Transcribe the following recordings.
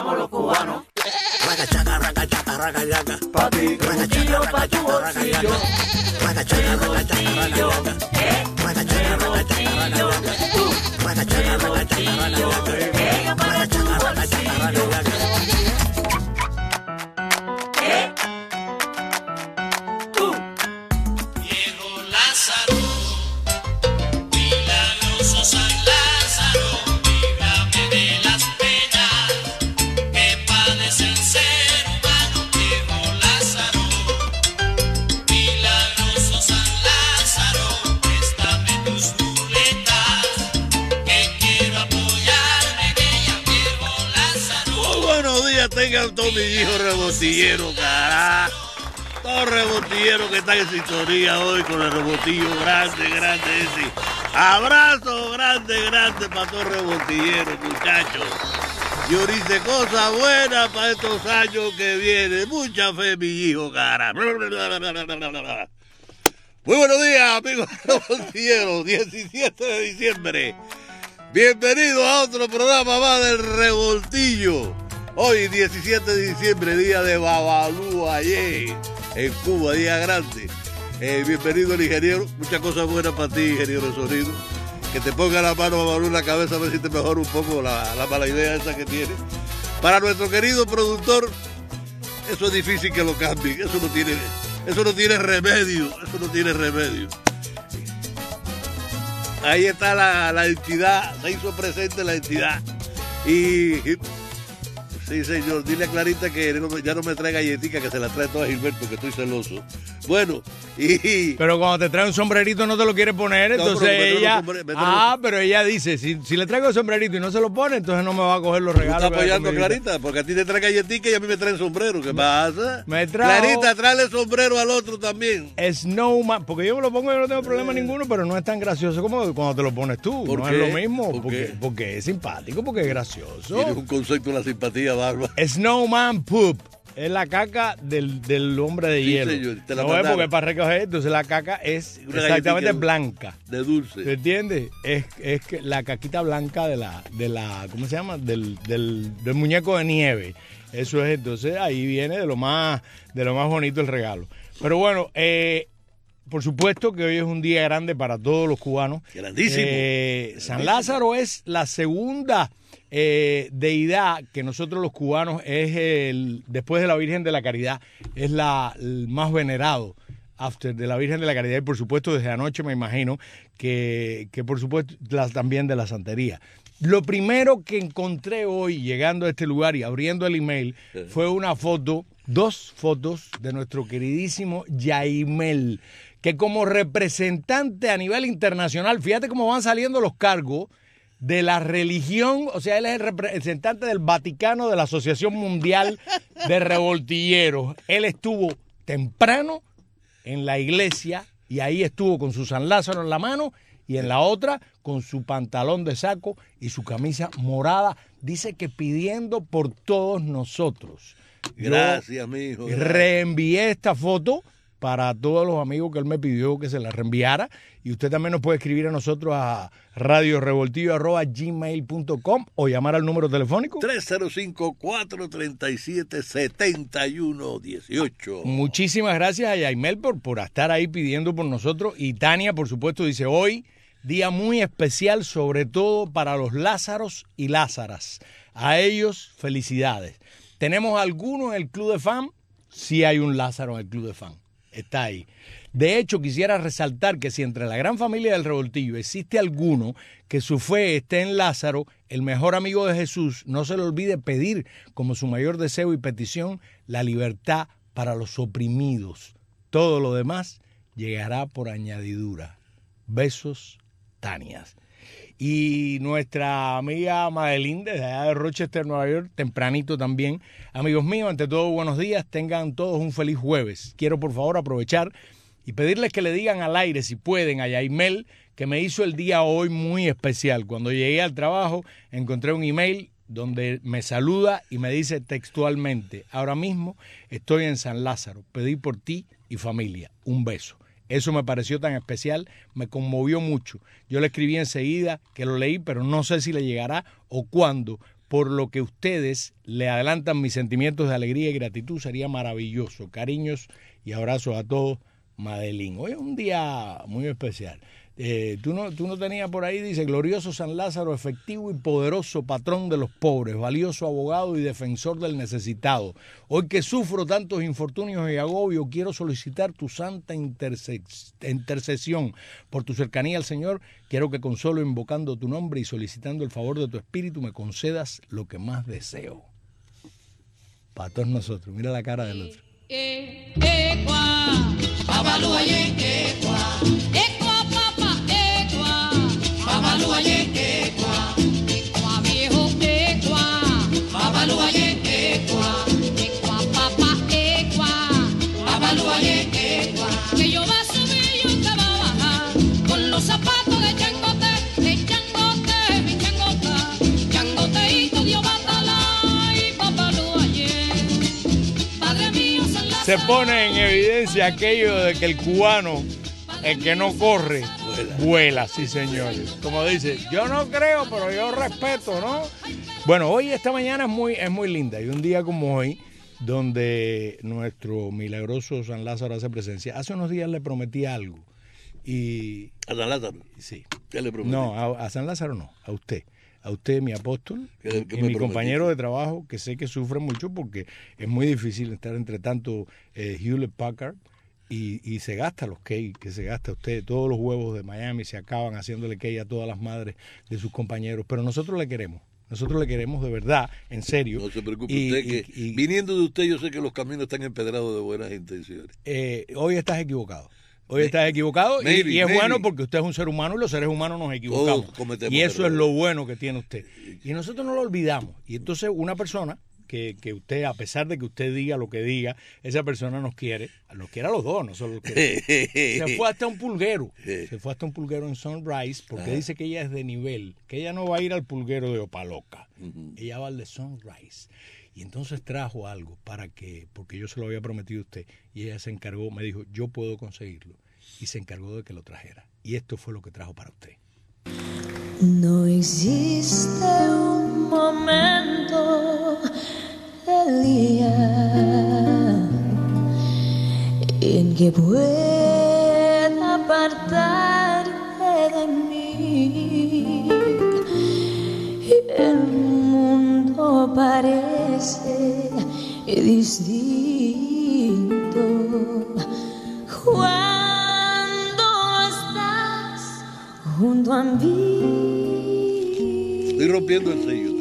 estamos los cubanos. Ragachaca, ragachaca, ragachaca. Pa' ti, bolsillo, pa' tu bolsillo. Ragachaca, ragachaca, ragachaca. Ragachaca, ragachaca, ragachaca. Ragachaca, ragachaca, ragachaca. Ragachaca, ragachaca, ragachaca. Viejo Lázaro, milagroso San Lázaro, líbrame de las penas que padece el ser humano. Viejo Lázaro, milagroso San Lázaro, préstame tus muletas, que quiero apoyarme en ella. Viejo Lázaro. Muy buenos días, tengan todos mis hijos rebotilleros, carajo. Todos rebotilleros que están en sintonía hoy con el rebotillo grande, ese. Abrazo grande para todos los rebotilleros, muchachos. Yo hice cosas buenas para estos años que vienen. Mucha fe, mi hijo, cara. Muy buenos días, amigos rebotilleros. 17 de diciembre. Bienvenidos a otro programa más del Revoltillo. Hoy, 17 de diciembre, día de Babalú, ayer, en Cuba, día grande. Bienvenido el ingeniero. Muchas cosas buenas para ti, ingeniero de sonido. Que te ponga la mano Babalú en la cabeza a ver si te mejora un poco la mala idea esa que tiene. Para nuestro querido productor, eso es difícil que lo cambien. Eso no tiene remedio. Ahí está la entidad, se hizo presente la entidad. Y sí, señor, dile a Clarita que ya no me trae galletica, que se la trae toda Gilberto, que estoy celoso. Bueno, Pero cuando te trae un sombrerito no te lo quiere poner, entonces ella... pero ella dice, si le traigo el sombrerito y no se lo pone, entonces no me va a coger los regalos. ¿Estás apoyando a Clarita? Porque a ti te trae galletica y a mí me traen sombrero. ¿Qué pasa? Me trajo... Clarita, tráele sombrero al otro también. Snowman, porque yo me lo pongo y no tengo problema ninguno, pero no es tan gracioso como cuando te lo pones tú. ¿Por no qué? es lo mismo, ¿Por qué? porque es simpático, porque es gracioso. Tienes un concepto de la simpatía, barba. Snowman Poop. Es la caca del hombre de Sí, hielo. señor, te la No es mandaron. porque es para recoger, entonces la caca es Una exactamente galletica blanca. De dulce. ¿Te entiendes? Es que la caquita blanca de la ¿cómo se llama? Del muñeco de nieve. Eso es, entonces ahí viene de lo más bonito el regalo. Pero bueno, por supuesto que hoy es un día grande para todos los cubanos. Grandísimo. San Lázaro es la segunda deidad que nosotros los cubanos después de la Virgen de la Caridad, es el más venerado after de la Virgen de la Caridad, y por supuesto desde anoche me imagino que por supuesto también de la Santería. Lo primero que encontré hoy llegando a este lugar y abriendo el email fue dos fotos de nuestro queridísimo Yaimel, que como representante a nivel internacional, fíjate cómo van saliendo los cargos de la religión, o sea, él es el representante del Vaticano de la Asociación Mundial de Revoltilleros. Él estuvo temprano en la iglesia y ahí estuvo con su San Lázaro en la mano y en la otra con su pantalón de saco y su camisa morada. Dice que pidiendo por todos nosotros. Gracias, mijo. Reenvié esta foto para todos los amigos que él me pidió que se la reenviara. Y usted también nos puede escribir a nosotros a radiorevoltillo@gmail.com o llamar al número telefónico 305-437-7118. Muchísimas gracias a Yaimel por estar ahí pidiendo por nosotros. Y Tania, por supuesto, dice hoy, día muy especial, sobre todo para los Lázaros y Lázaras. A ellos, felicidades. ¿Tenemos alguno en el Club de Fan? Sí hay un Lázaro en el Club de Fan. Está ahí. De hecho, quisiera resaltar que si entre la gran familia del Revoltillo existe alguno que su fe esté en Lázaro, el mejor amigo de Jesús, no se le olvide pedir como su mayor deseo y petición la libertad para los oprimidos. Todo lo demás llegará por añadidura. Besos, Tanias. Y nuestra amiga Madeline, desde allá de Rochester, Nueva York, tempranito también. Amigos míos, ante todo, buenos días. Tengan todos un feliz jueves. Quiero, por favor, aprovechar y pedirles que le digan al aire, si pueden, a Yaimel, que me hizo el día hoy muy especial. Cuando llegué al trabajo, encontré un email donde me saluda y me dice textualmente: ahora mismo estoy en San Lázaro, pedí por ti y familia. Un beso. Eso me pareció tan especial, me conmovió mucho. Yo le escribí enseguida que lo leí, pero no sé si le llegará o cuándo, por lo que ustedes le adelantan mis sentimientos de alegría y gratitud. Sería maravilloso. Cariños y abrazos a todos, Madeline. Hoy es un día muy especial. Tú no tenías por ahí, dice, glorioso San Lázaro, efectivo y poderoso patrón de los pobres, valioso abogado y defensor del necesitado. Hoy que sufro tantos infortunios y agobio, quiero solicitar tu santa intercesión. Por tu cercanía al Señor, quiero que con solo invocando tu nombre y solicitando el favor de tu espíritu me concedas lo que más deseo. Para todos nosotros, mira la cara del otro. Que yo va a subir y usted va a bajar con los zapatos de changote, mi changoteíto Dios batala y papalú ayer. Padre mío, San Lázaro. Se pone en evidencia aquello de que el cubano, el que no corre, vuela, sí señores. Como dice, yo no creo, pero yo respeto, ¿no? Bueno, hoy, esta mañana es muy linda. Y un día como hoy, donde nuestro milagroso San Lázaro hace presencia. Hace unos días le prometí algo. Y ¿A San Lázaro? sí. ¿Qué le prometí? No, a San Lázaro no, a usted. A usted, mi apóstol, ¿Qué y me mi prometiste? compañero de trabajo, que sé que sufre mucho porque es muy difícil estar entre tanto Hewlett Packard y se gasta los cakes que se gasta usted. Todos los huevos de Miami se acaban haciéndole cake a todas las madres de sus compañeros. Pero nosotros le queremos. Nosotros le queremos de verdad, en serio. No se preocupe usted que viniendo de usted yo sé que los caminos están empedrados de buenas intenciones. Hoy estás equivocado. Hoy estás equivocado y es bueno porque usted es un ser humano y los seres humanos nos equivocamos. Todos cometemos Y eso es errores. lo bueno que tiene usted. Y nosotros no lo olvidamos. Y entonces una persona que usted, a pesar de que usted diga lo que diga, esa persona nos quiere a los dos, no solo los quiere. Se fue hasta un pulguero. Se fue hasta un pulguero en Sunrise porque dice que ella es de nivel, que ella no va a ir al pulguero de Opaloca. Ella va al de Sunrise. Y entonces trajo algo porque yo se lo había prometido a usted. Y ella se encargó, me dijo, yo puedo conseguirlo. Y se encargó de que lo trajera. Y esto fue lo que trajo para usted. No existe un momento del día en que pueda apartarte de mí. El mundo parece distinto cuando estás junto a mí. Estoy rompiendo el sello.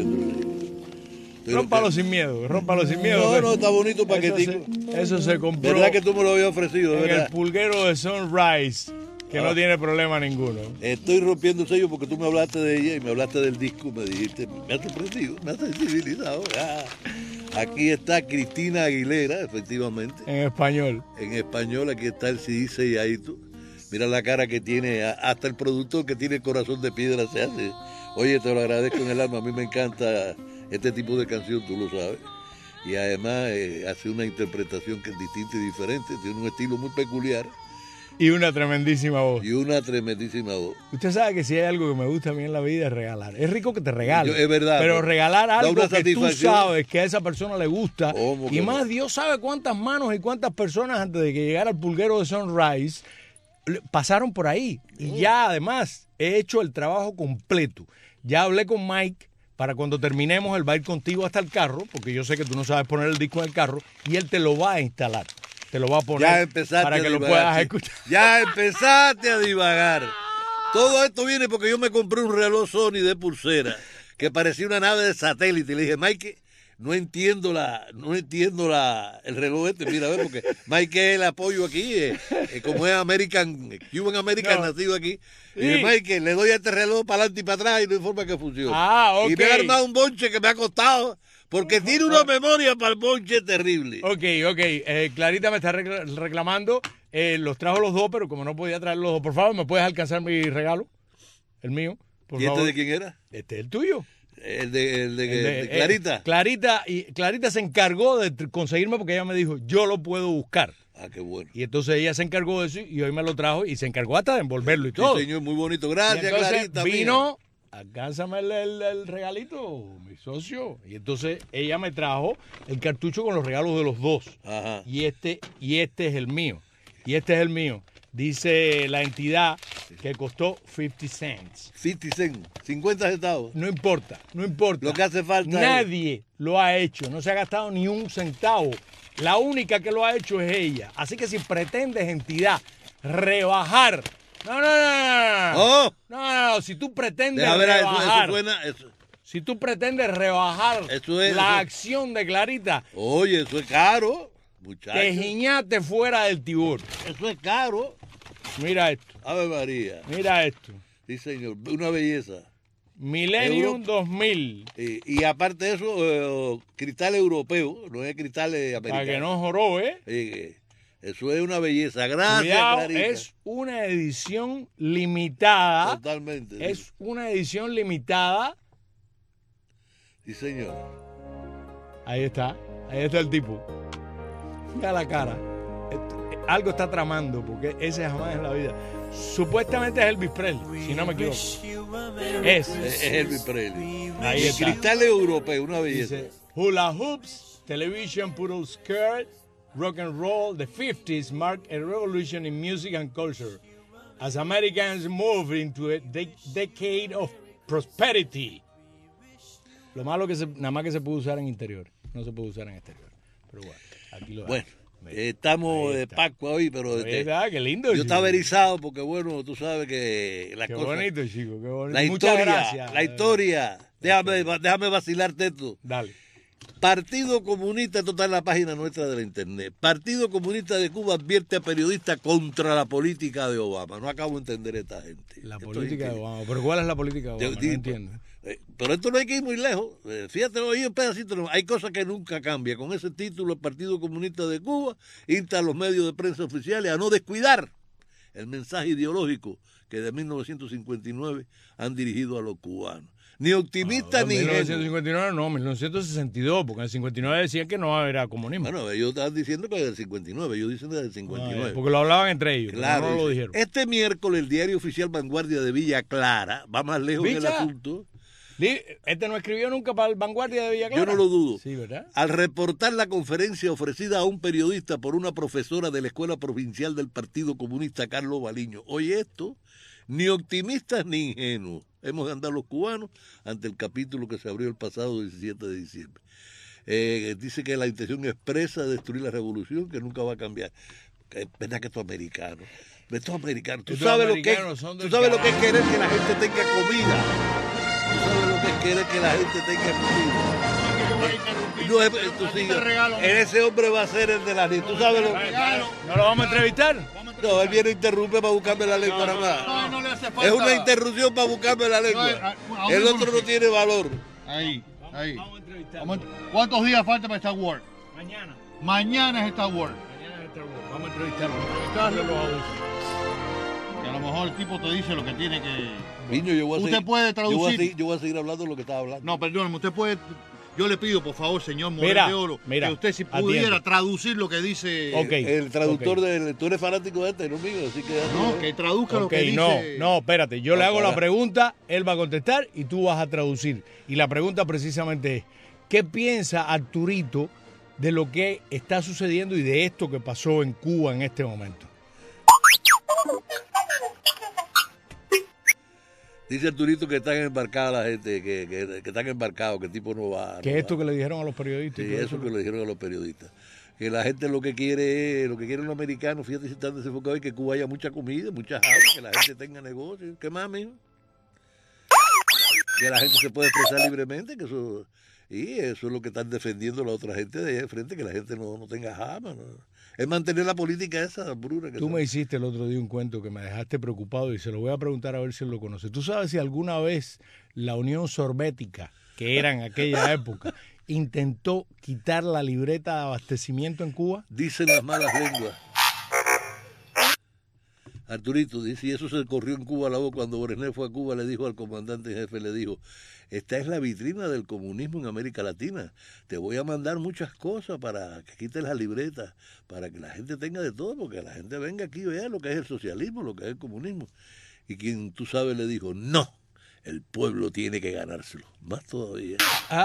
Rómpalo sin miedo, sin miedo. No, no, está bonito paquetico. Eso se compró ¿Verdad que tú me lo habías ofrecido? en ¿Verdad? el pulguero de Sunrise, que no tiene problema ninguno. Estoy rompiendo el sello porque tú me hablaste de ella y me hablaste del disco, me dijiste, me has sorprendido, me has sensibilizado. Aquí está Cristina Aguilera, efectivamente. En español. En español, aquí está el CD selladito. Mira la cara que tiene, hasta el productor que tiene el corazón de piedra se hace. Oye, te lo agradezco en el alma, a mí me encanta este tipo de canción, tú lo sabes. Y además hace una interpretación que es distinta y diferente, tiene un estilo muy peculiar. Y una tremendísima voz. Y una tremendísima voz. Usted sabe que si hay algo que me gusta a mí en la vida es regalar. Es rico que te regalen. Es verdad. Pero regalar da algo una que tú satisfacción. sabes que a esa persona le gusta. ¿Cómo Y que más no? Dios sabe cuántas manos y cuántas personas antes de que llegara el pulguero de Sunrise pasaron por ahí. Y ya además he hecho el trabajo completo. Ya hablé con Mike para cuando terminemos él va a ir contigo hasta el carro, porque yo sé que tú no sabes poner el disco en el carro, y él te lo va a instalar. Te lo va a poner Ya empezaste para que a lo divagar, puedas sí. escuchar. Ya empezaste a divagar. Todo esto viene porque yo me compré un reloj Sony de pulsera que parecía una nave de satélite. Y le dije, Mike, no entiendo el reloj este. Mira, a ver, porque Mike es el apoyo aquí, como es Cuban American, No. nacido aquí. Y Sí. dije, Mike, le doy a este reloj para adelante y para atrás y no hay forma que funcione. Ah, ok. Y me ha armado un bonche que me ha costado, porque tiene una memoria para el bonche terrible. Ok. Clarita me está reclamando. Los trajo los dos, pero como no podía traer los dos, por favor, ¿me puedes alcanzar mi regalo? El mío, por ¿Y favor. este de quién era? Este es el tuyo. El de Clarita. Clarita se encargó de conseguirme porque ella me dijo, yo lo puedo buscar. Ah, qué bueno. Y entonces ella se encargó de eso y hoy me lo trajo y se encargó hasta de envolverlo y todo. Sí, señor, muy bonito. Y Gracias, entonces Clarita. vino alcánzame el regalito, mi socio. Y entonces ella me trajo el cartucho con los regalos de los dos. Ajá. Y este es el mío. Dice la entidad que costó 50 cents. 50 cents, 50 centavos. No importa. Lo que hace falta Nadie lo ha hecho, no se ha gastado ni un centavo. La única que lo ha hecho es ella. Así que si pretendes, entidad, rebajar. ¡Oh! No, si tú pretendes Deja ver, rebajar. eso suena... Eso. Si tú pretendes rebajar Eso es- la eso- acción de Clarita, Oye, eso es caro, muchachos. te giñaste fuera del tibur. Eso es caro. Mira esto, Ave María. mira esto. Sí, señor. Una belleza. Millennium Euro. 2000. Y aparte de eso, cristal europeo, no es cristal americano. Para que no jorobe. Eso es una belleza. Gracias, Cuidado, Clarita. es una edición limitada. Totalmente. Sí. Es una edición limitada. Sí, señor. Ahí está el tipo. Mira la cara. Algo está tramando, porque ese jamás en la vida. Supuestamente es Elvis Presley, si no me equivoco. Es Elvis Presley. Ahí Y el está. cristal europeo, una belleza. Dice, hula hoops, television, poodle skirt, rock and roll, the 50s marked a revolution in music and culture as Americans move into a decade of prosperity. Lo malo que nada más que se puede usar en interior, no se puede usar en exterior. Pero bueno, aquí lo Bueno, Mira, estamos ahí de está. Pascua hoy, pero Ahí está, qué lindo. yo chico. estaba erizado porque, bueno, tú sabes que las Qué cosas... bonito, chico, qué bonito. La Muchas historia, gracias. la historia. Déjame vacilarte esto. Dale. Partido Comunista, esto está en la página nuestra de la internet. Partido Comunista de Cuba advierte a periodistas contra la política de Obama. No acabo de entender esta gente. La Esto política es de Obama. ¿Pero cuál es la política de Yo Obama? No digo, entiendo. Pero esto no hay que ir muy lejos. Fíjate, oye, un pedacito. Hay cosas que nunca cambian. Con ese título, el Partido Comunista de Cuba insta a los medios de prensa oficiales a no descuidar el mensaje ideológico que de 1959 han dirigido a los cubanos. Ni optimista ni ingenuo. 1959 no, 1962, porque en el 59 decían que no era comunismo. Bueno, ellos estaban diciendo que del 59, ellos dicen del 59. Porque lo hablaban entre ellos, Claro, no lo dice, dijeron. este miércoles el diario oficial Vanguardia de Villa Clara va más lejos en el ¿Villa? asunto. Este no escribió nunca para el Vanguardia de Villa Clara. Yo no lo dudo. Sí, ¿verdad? Al reportar la conferencia ofrecida a un periodista por una profesora de la Escuela Provincial del Partido Comunista, Carlos Baliño. Oye esto, ni optimistas ni ingenuos hemos de andar los cubanos ante el capítulo que se abrió el pasado 17 de diciembre. Dice que la intención expresa de destruir la revolución, que nunca va a cambiar. ¿Verdad que estos americanos? Estos americanos. Tú Estos sabes, americanos son tú del sabes lo que es carajo. querer que la gente tenga comida. Tú sabes lo que es querer que la gente tenga comida. No, tú sigues. Ese hombre va a ser el de la ley. ¿Tú sabes lo que? ¿No lo vamos a entrevistar? No, él viene a interrumpir para buscarme la lengua nada más. No le hace falta. Es una interrupción para buscarme la lengua. No, El otro no tiene valor. Ahí. Vamos a entrevistar. ¿Cuántos días falta para Star Wars? Mañana. Mañana es Star Wars. Mañana es Star Wars. Vamos a entrevistarlo. Entrevistarlo. Los abusos. Que a lo mejor el tipo te dice lo que tiene que... Niño, yo voy a Usted seguir, puede traducir. yo voy a seguir hablando de lo que estaba hablando. No, perdóname, usted puede... Yo le pido, por favor, señor Morel Mira, de Oro, mira, que usted si pudiera atiende. traducir lo que dice... Ok. El traductor ok. tú eres fanático de este, no mío, así que... No, que traduzca lo Ok, que dice... no, espérate. Yo le hago para. la pregunta, él va a contestar y tú vas a traducir. Y la pregunta precisamente es, ¿qué piensa Arturito de lo que está sucediendo y de esto que pasó en Cuba en este momento? Dice Arturito que están embarcadas la gente, que están embarcados, que el tipo no va. ¿Qué no es esto va. que le dijeron a los periodistas? y Sí, todo eso que le dijeron a los periodistas. Que la gente lo que quiere los americanos, fíjate si están desenfocados, es que Cuba haya mucha comida, mucha agua, que la gente tenga negocios. ¿Qué más, mijo? Que la gente se puede expresar libremente, que eso... Y eso es lo que están defendiendo la otra gente de allá de frente, que la gente no tenga jama. ¿No? Es mantener la política esa, brura. Que Tú son. me hiciste el otro día un cuento que me dejaste preocupado y se lo voy a preguntar a ver si él lo conoce. ¿Tú sabes si alguna vez la Unión Soviética, que era en aquella época, intentó quitar la libreta de abastecimiento en Cuba? Dicen las malas lenguas. Arturito dice, y eso se corrió en Cuba la voz cuando Brezhnev fue a Cuba, le dijo al comandante en jefe, le dijo, esta es la vitrina del comunismo en América Latina, te voy a mandar muchas cosas para que quites la libreta, para que la gente tenga de todo, porque la gente venga aquí y vea lo que es el socialismo, lo que es el comunismo. Y quien tú sabes le dijo, no, El pueblo tiene que ganárselo. Más todavía.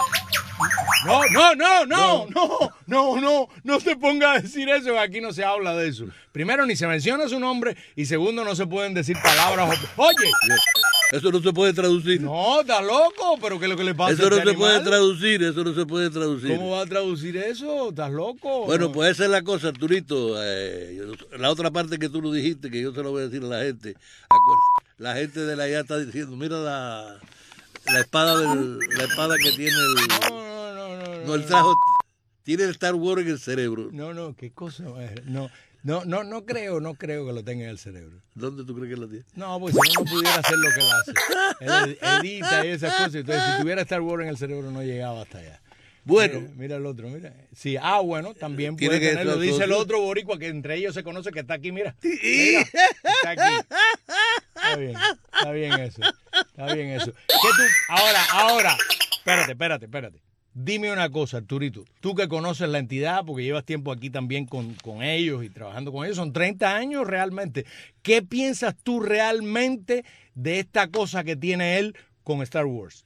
No se ponga a decir eso, aquí no se habla de eso. Primero, ni se menciona su nombre, y segundo, no se pueden decir palabras. Oye, Eso no se puede traducir. no, está loco, pero ¿qué es lo que le pasa Eso a no este se puede animal? traducir, eso no se puede traducir. ¿Cómo va a traducir eso? ¿Estás loco? Bueno, pues esa es la cosa, Arturito. La otra parte que tú lo dijiste, que yo se lo voy a decir a la gente. La gente de la allá está diciendo, mira la espada la espada que tiene el... No, el trajo tiene el Star Wars en el cerebro. No, qué cosa. No creo que lo tenga en el cerebro. ¿Dónde tú crees que lo tiene? No, pues si no pudiera hacer lo que él hace. Él edita y esas cosas. Entonces, si tuviera Star Wars en el cerebro, no llegaba hasta allá. Bueno. Mira el otro, mira. Sí, bueno, también Tiene puede que tenerlo. ser Dice el socio. otro boricua que entre ellos se conoce que está aquí, mira. Mira, está aquí. Está bien eso. ¿Qué tú? Ahora. Espérate. Dime una cosa, Arturito. Tú que conoces la entidad, porque llevas tiempo aquí también con ellos y trabajando con ellos, son 30 años realmente. ¿Qué piensas tú realmente de esta cosa que tiene él con Star Wars?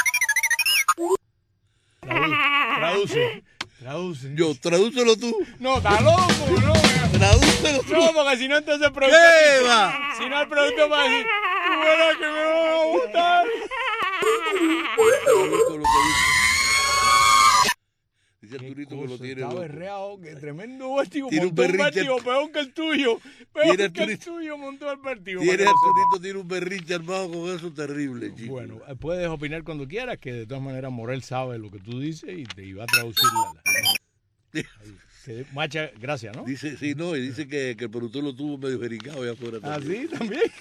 Traduce. Tradúcelo tú. No, está loco, no. Tradúcelo tú. No, porque si no, entonces el producto... ¿Qué va? Si no, el producto va a decir, tú verás que me va a gustar. Dice Arturito que lo tiene Está loco. berreado, que tremendo vértigo. Tiene un Montó un berrinche. vértigo peor que el tuyo. Tiene Peor que el Arturito. tuyo montó el vértigo. Tiene para que lo Arturito, tiene un berrinche armado con eso terrible, sepa. chico. Bueno, puedes opinar cuando quieras, que de todas maneras Morel sabe lo que tú dices y te iba a traducir Macha, gracias, ¿no? Dice, sí, no, y dice que el productor lo tuvo medio jericado allá afuera ¿Ah, también. sí? ¿También?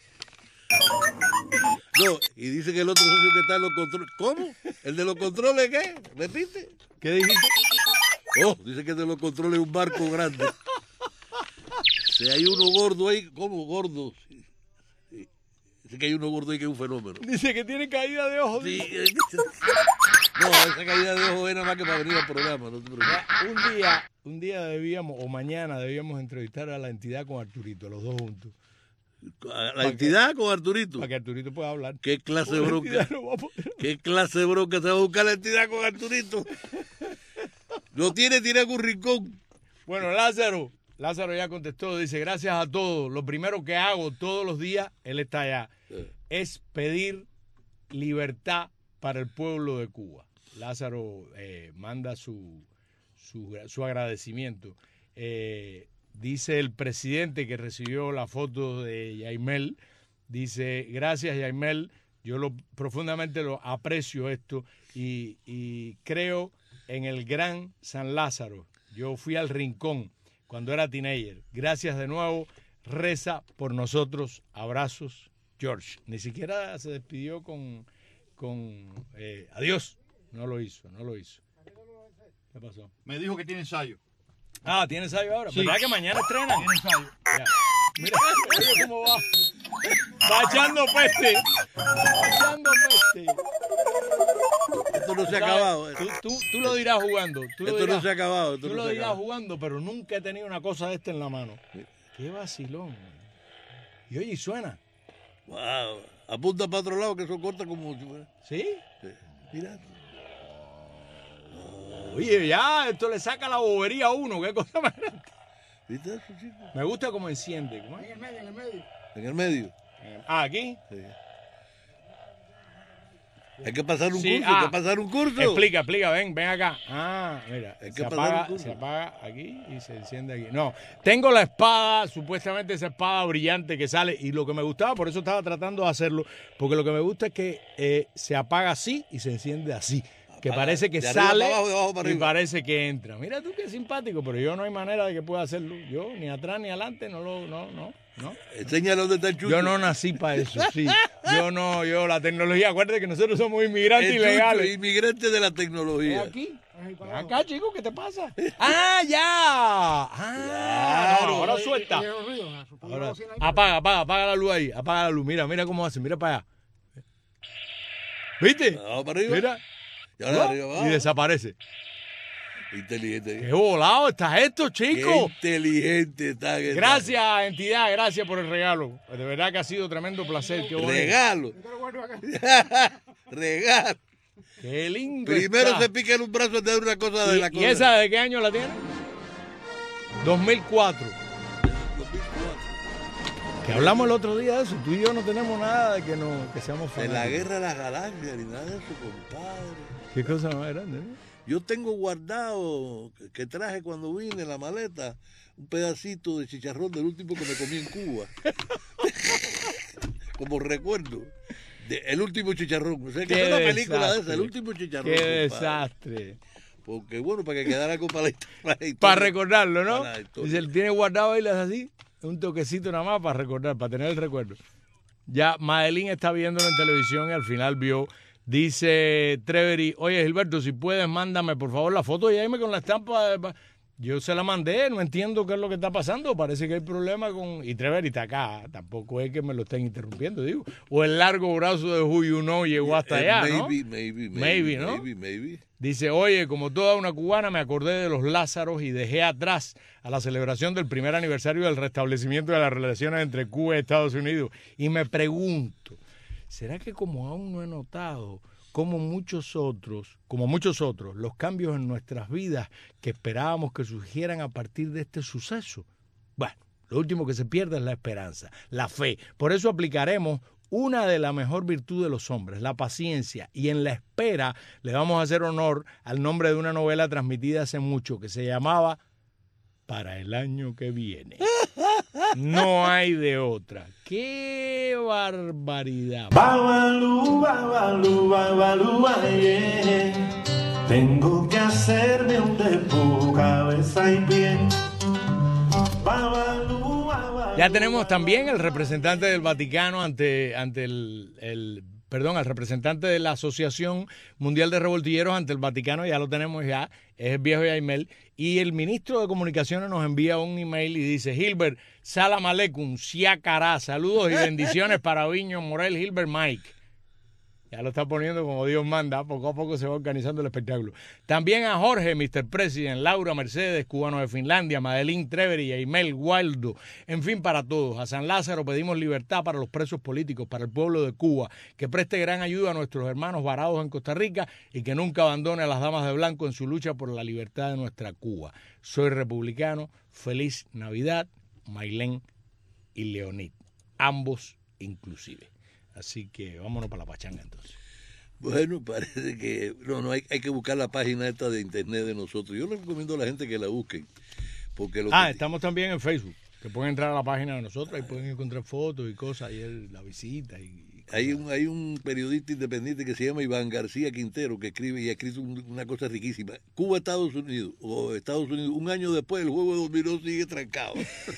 No, y dice que el otro socio que está en los controles. ¿Cómo? ¿El de los controles qué? ¿Repite? ¿Qué dijiste? Oh, dice que el de los controles es un barco grande. Si hay uno gordo ahí, ¿cómo gordo? Sí. Dice que hay uno gordo ahí que es un fenómeno. Dice que tiene caída de ojos. Sí. No, esa caída de ojo es nada más que para venir al programa, no te preocupes. Un día debíamos, o mañana debíamos entrevistar a la entidad con Arturito, los dos juntos. La entidad con Arturito. Para que Arturito pueda hablar. ¿Qué clase de La bronca? entidad no va a poder- ¿Qué clase de bronca se va a buscar la entidad con Arturito? Lo tiene en un rincón. Bueno, Lázaro ya contestó, dice, gracias a todos. Lo primero que hago todos los días, él está allá, es pedir libertad para el pueblo de Cuba. Lázaro manda su agradecimiento. Dice el presidente que recibió la foto de Yaimel, dice, gracias Yaimel, yo profundamente lo aprecio esto y creo en el gran San Lázaro. Yo fui al Rincón cuando era teenager. Gracias de nuevo, reza por nosotros, abrazos, George. Ni siquiera se despidió con adiós. No lo hizo. ¿Qué pasó? Me dijo que tiene ensayo. Ah, ¿tiene ensayo ahora? Sí. ¿Verdad que mañana estrenan? Tiene ensayo. Ya. Mira cómo va. Va echando peste. Esto no se ha acabado. Tú lo dirás jugando. Esto no se ha acabado. Tú lo dirás jugando, pero nunca he tenido una cosa de esta en la mano. Qué vacilón. Y oye, y suena. Wow. Apunta para otro lado que eso corta como... ¿Sí? Mira. Oye, ya, esto le saca la bobería a uno. Qué cosa más grande. ¿Viste eso, chico? Me gusta cómo enciende. ¿Cómo es? En el medio. Ah, aquí. Sí. Hay que pasar un Sí, curso, hay que pasar un curso. Explica, ven acá. Ah, mira, Hay se que pasar un apaga, curso. se apaga aquí y se enciende aquí. No, tengo la espada, supuestamente esa espada brillante que sale, y lo que me gustaba, por eso estaba tratando de hacerlo, porque lo que me gusta es que se apaga así y se enciende así. Que parece que de arriba sale para abajo, de abajo para y arriba. parece que entra. Mira tú qué simpático, pero yo no hay manera de que pueda hacerlo. Yo ni atrás ni adelante, no. Enséñale dónde está el chucho. Yo no nací para eso, sí. Yo la tecnología, acuérdate que nosotros somos inmigrantes El chucho, ilegales. inmigrante de la tecnología. ¿Es aquí? Ven acá, chico, ¿qué te pasa? ¡Ah, ya! Claro. No, ahora suelta. Ahora, apaga la luz ahí. Apaga la luz. Mira cómo hace. Mira para allá. ¿Viste? Vamos para arriba. Mira. Y ahora de arriba abajo. Y desaparece. Inteligente. ¡Qué volado está esto, Qué chico! inteligente está. Gracias, entidad, gracias por el regalo. De verdad que ha sido tremendo placer. Qué bonito. Regalo. Regalo. Qué lindo. Primero está. se pica en un brazo antes de una cosa de la ¿Y cosa. esa de qué año la tiene? 2004. Que hablamos el otro día de eso. Tú y yo no tenemos nada de que seamos En fanáticos. la guerra de las galaxias ni nada de eso, compadre. Qué cosa más grande, ¿no? Yo tengo guardado, que traje cuando vine en la maleta, un pedacito de chicharrón del último que me comí en Cuba. Como recuerdo. El último chicharrón. O sea, que Qué es una película de esa, desastre. el último chicharrón. Qué compadre. desastre. Porque bueno, para que quedara algo para la historia. Para recordarlo, ¿no? Para la historia. Y se lo tiene guardado ahí, le hace así, un toquecito nada más para recordar, para tener el recuerdo. Ya Madeline está viéndolo en televisión y al final vio, dice Trevery, oye Gilberto, si puedes, mándame por favor la foto y Jaime con la estampa. Yo se la mandé, no entiendo qué es lo que está pasando, parece que hay problema con... Y Trevery está acá, tampoco es que me lo estén interrumpiendo, digo. O el largo brazo de Who You Know llegó hasta allá, ¿no? Maybe, ¿no? Maybe. Dice, oye, como toda una cubana me acordé de los Lázaros y dejé atrás a la celebración del primer aniversario del restablecimiento de las relaciones entre Cuba y Estados Unidos. Y me pregunto, ¿será que como aún no he notado como muchos otros, los cambios en nuestras vidas que esperábamos que surgieran a partir de este suceso? Bueno, lo último que se pierde es la esperanza, la fe. Por eso aplicaremos una de las mejores virtudes de los hombres, la paciencia, y en la espera le vamos a hacer honor al nombre de una novela transmitida hace mucho que se llamaba Para el año que viene. No hay de otra. ¡Qué barbaridad! Babalú, babalú, babalú, yeah. Tengo que hacerme un depo, cabeza y pie. Babalú, babalú, Ya tenemos también el representante del Vaticano ante al representante de la Asociación Mundial de Revoltilleros ante el Vaticano, ya lo tenemos ya, es el viejo Yaimel, y el ministro de Comunicaciones nos envía un email y dice, Gilbert, salam aleikum, siacará, saludos y bendiciones para Viño, Morel, Gilbert, Mike. Ya lo está poniendo como Dios manda, poco a poco se va organizando el espectáculo. También a Jorge, Mr. President, Laura Mercedes, cubano de Finlandia, Madeline Trevery, Aimel Waldo, en fin, para todos. A San Lázaro pedimos libertad para los presos políticos, para el pueblo de Cuba, que preste gran ayuda a nuestros hermanos varados en Costa Rica y que nunca abandone a las damas de blanco en su lucha por la libertad de nuestra Cuba. Soy republicano, feliz Navidad, Maylén y Leonid, ambos inclusive. Así que vámonos para la pachanga entonces. Bueno, parece que hay que buscar la página esta de internet de nosotros. Yo les recomiendo a la gente que la busquen. Porque Estamos también en Facebook, que pueden entrar a la página de nosotros, ahí pueden encontrar fotos y cosas, y la visita. Hay un periodista independiente que se llama Iván García Quintero, que escribe y ha escrito una cosa riquísima. Cuba, Estados Unidos, un año después, el juego de dominó sigue trancado.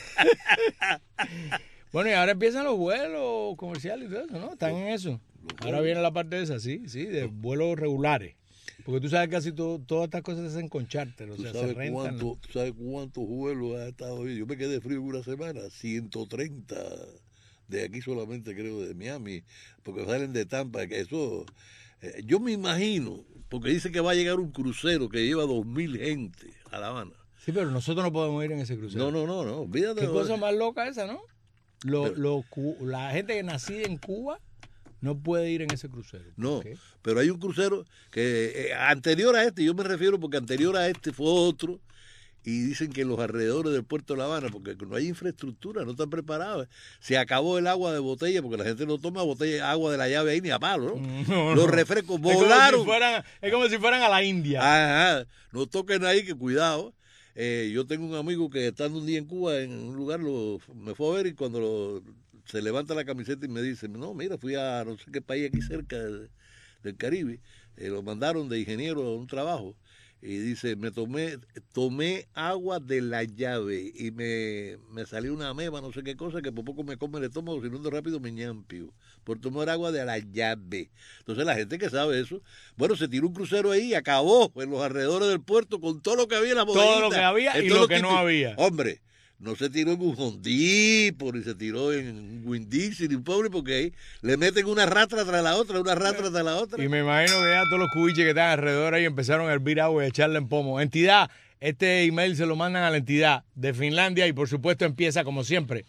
Bueno, y ahora empiezan los vuelos comerciales y todo eso, ¿no? Están en eso. Ahora viene la parte de esa, sí, de vuelos regulares. Porque tú sabes que casi todas estas cosas se hacen con charter, o sea, se rentan. ¿Tú sabes cuántos vuelos ha estado ahí? Yo me quedé frío una semana, 130 de aquí solamente, creo, de Miami, porque salen de Tampa, que eso... yo me imagino, porque dice que va a llegar un crucero que lleva 2,000 gente a La Habana. Sí, pero nosotros no podemos ir en ese crucero. No, olvídate. Qué cosa más loca esa, ¿no? La gente que nacida en Cuba no puede ir en ese crucero. No, ¿Okay? Pero hay un crucero que anterior a este, yo me refiero porque anterior a este fue otro, y dicen que en los alrededores del puerto de La Habana, porque no hay infraestructura, no están preparados. Se acabó el agua de botella, porque la gente no toma agua de la llave ahí ni a palo, ¿no? Los refrescos volaron. Es como si fueran a la India. Ajá, no toquen ahí, que cuidado. Yo tengo un amigo que estando un día en Cuba, en un lugar, me fue a ver y cuando se levanta la camiseta y me dice, no, mira, fui a no sé qué país aquí cerca del Caribe, lo mandaron de ingeniero a un trabajo y dice, tomé agua de la llave y me salió una ameba, no sé qué cosa, que por poco me come el estómago, si no ando rápido me ñampio, por tomar agua de la llave. Entonces la gente que sabe eso, bueno, se tiró un crucero ahí y acabó en los alrededores del puerto con todo lo que había en la bodega. Todo lo que había y lo que no había. Hombre, no se tiró en un Hondipo, ni se tiró en un Winn-Dixie, ni un pobre, porque ahí le meten una rastra tras la otra, una rastra tras la otra. Y me imagino que ya todos los cubiches que están alrededor ahí empezaron a hervir agua y a echarle en pomo. Entidad, este email se lo mandan a la entidad de Finlandia y por supuesto empieza como siempre.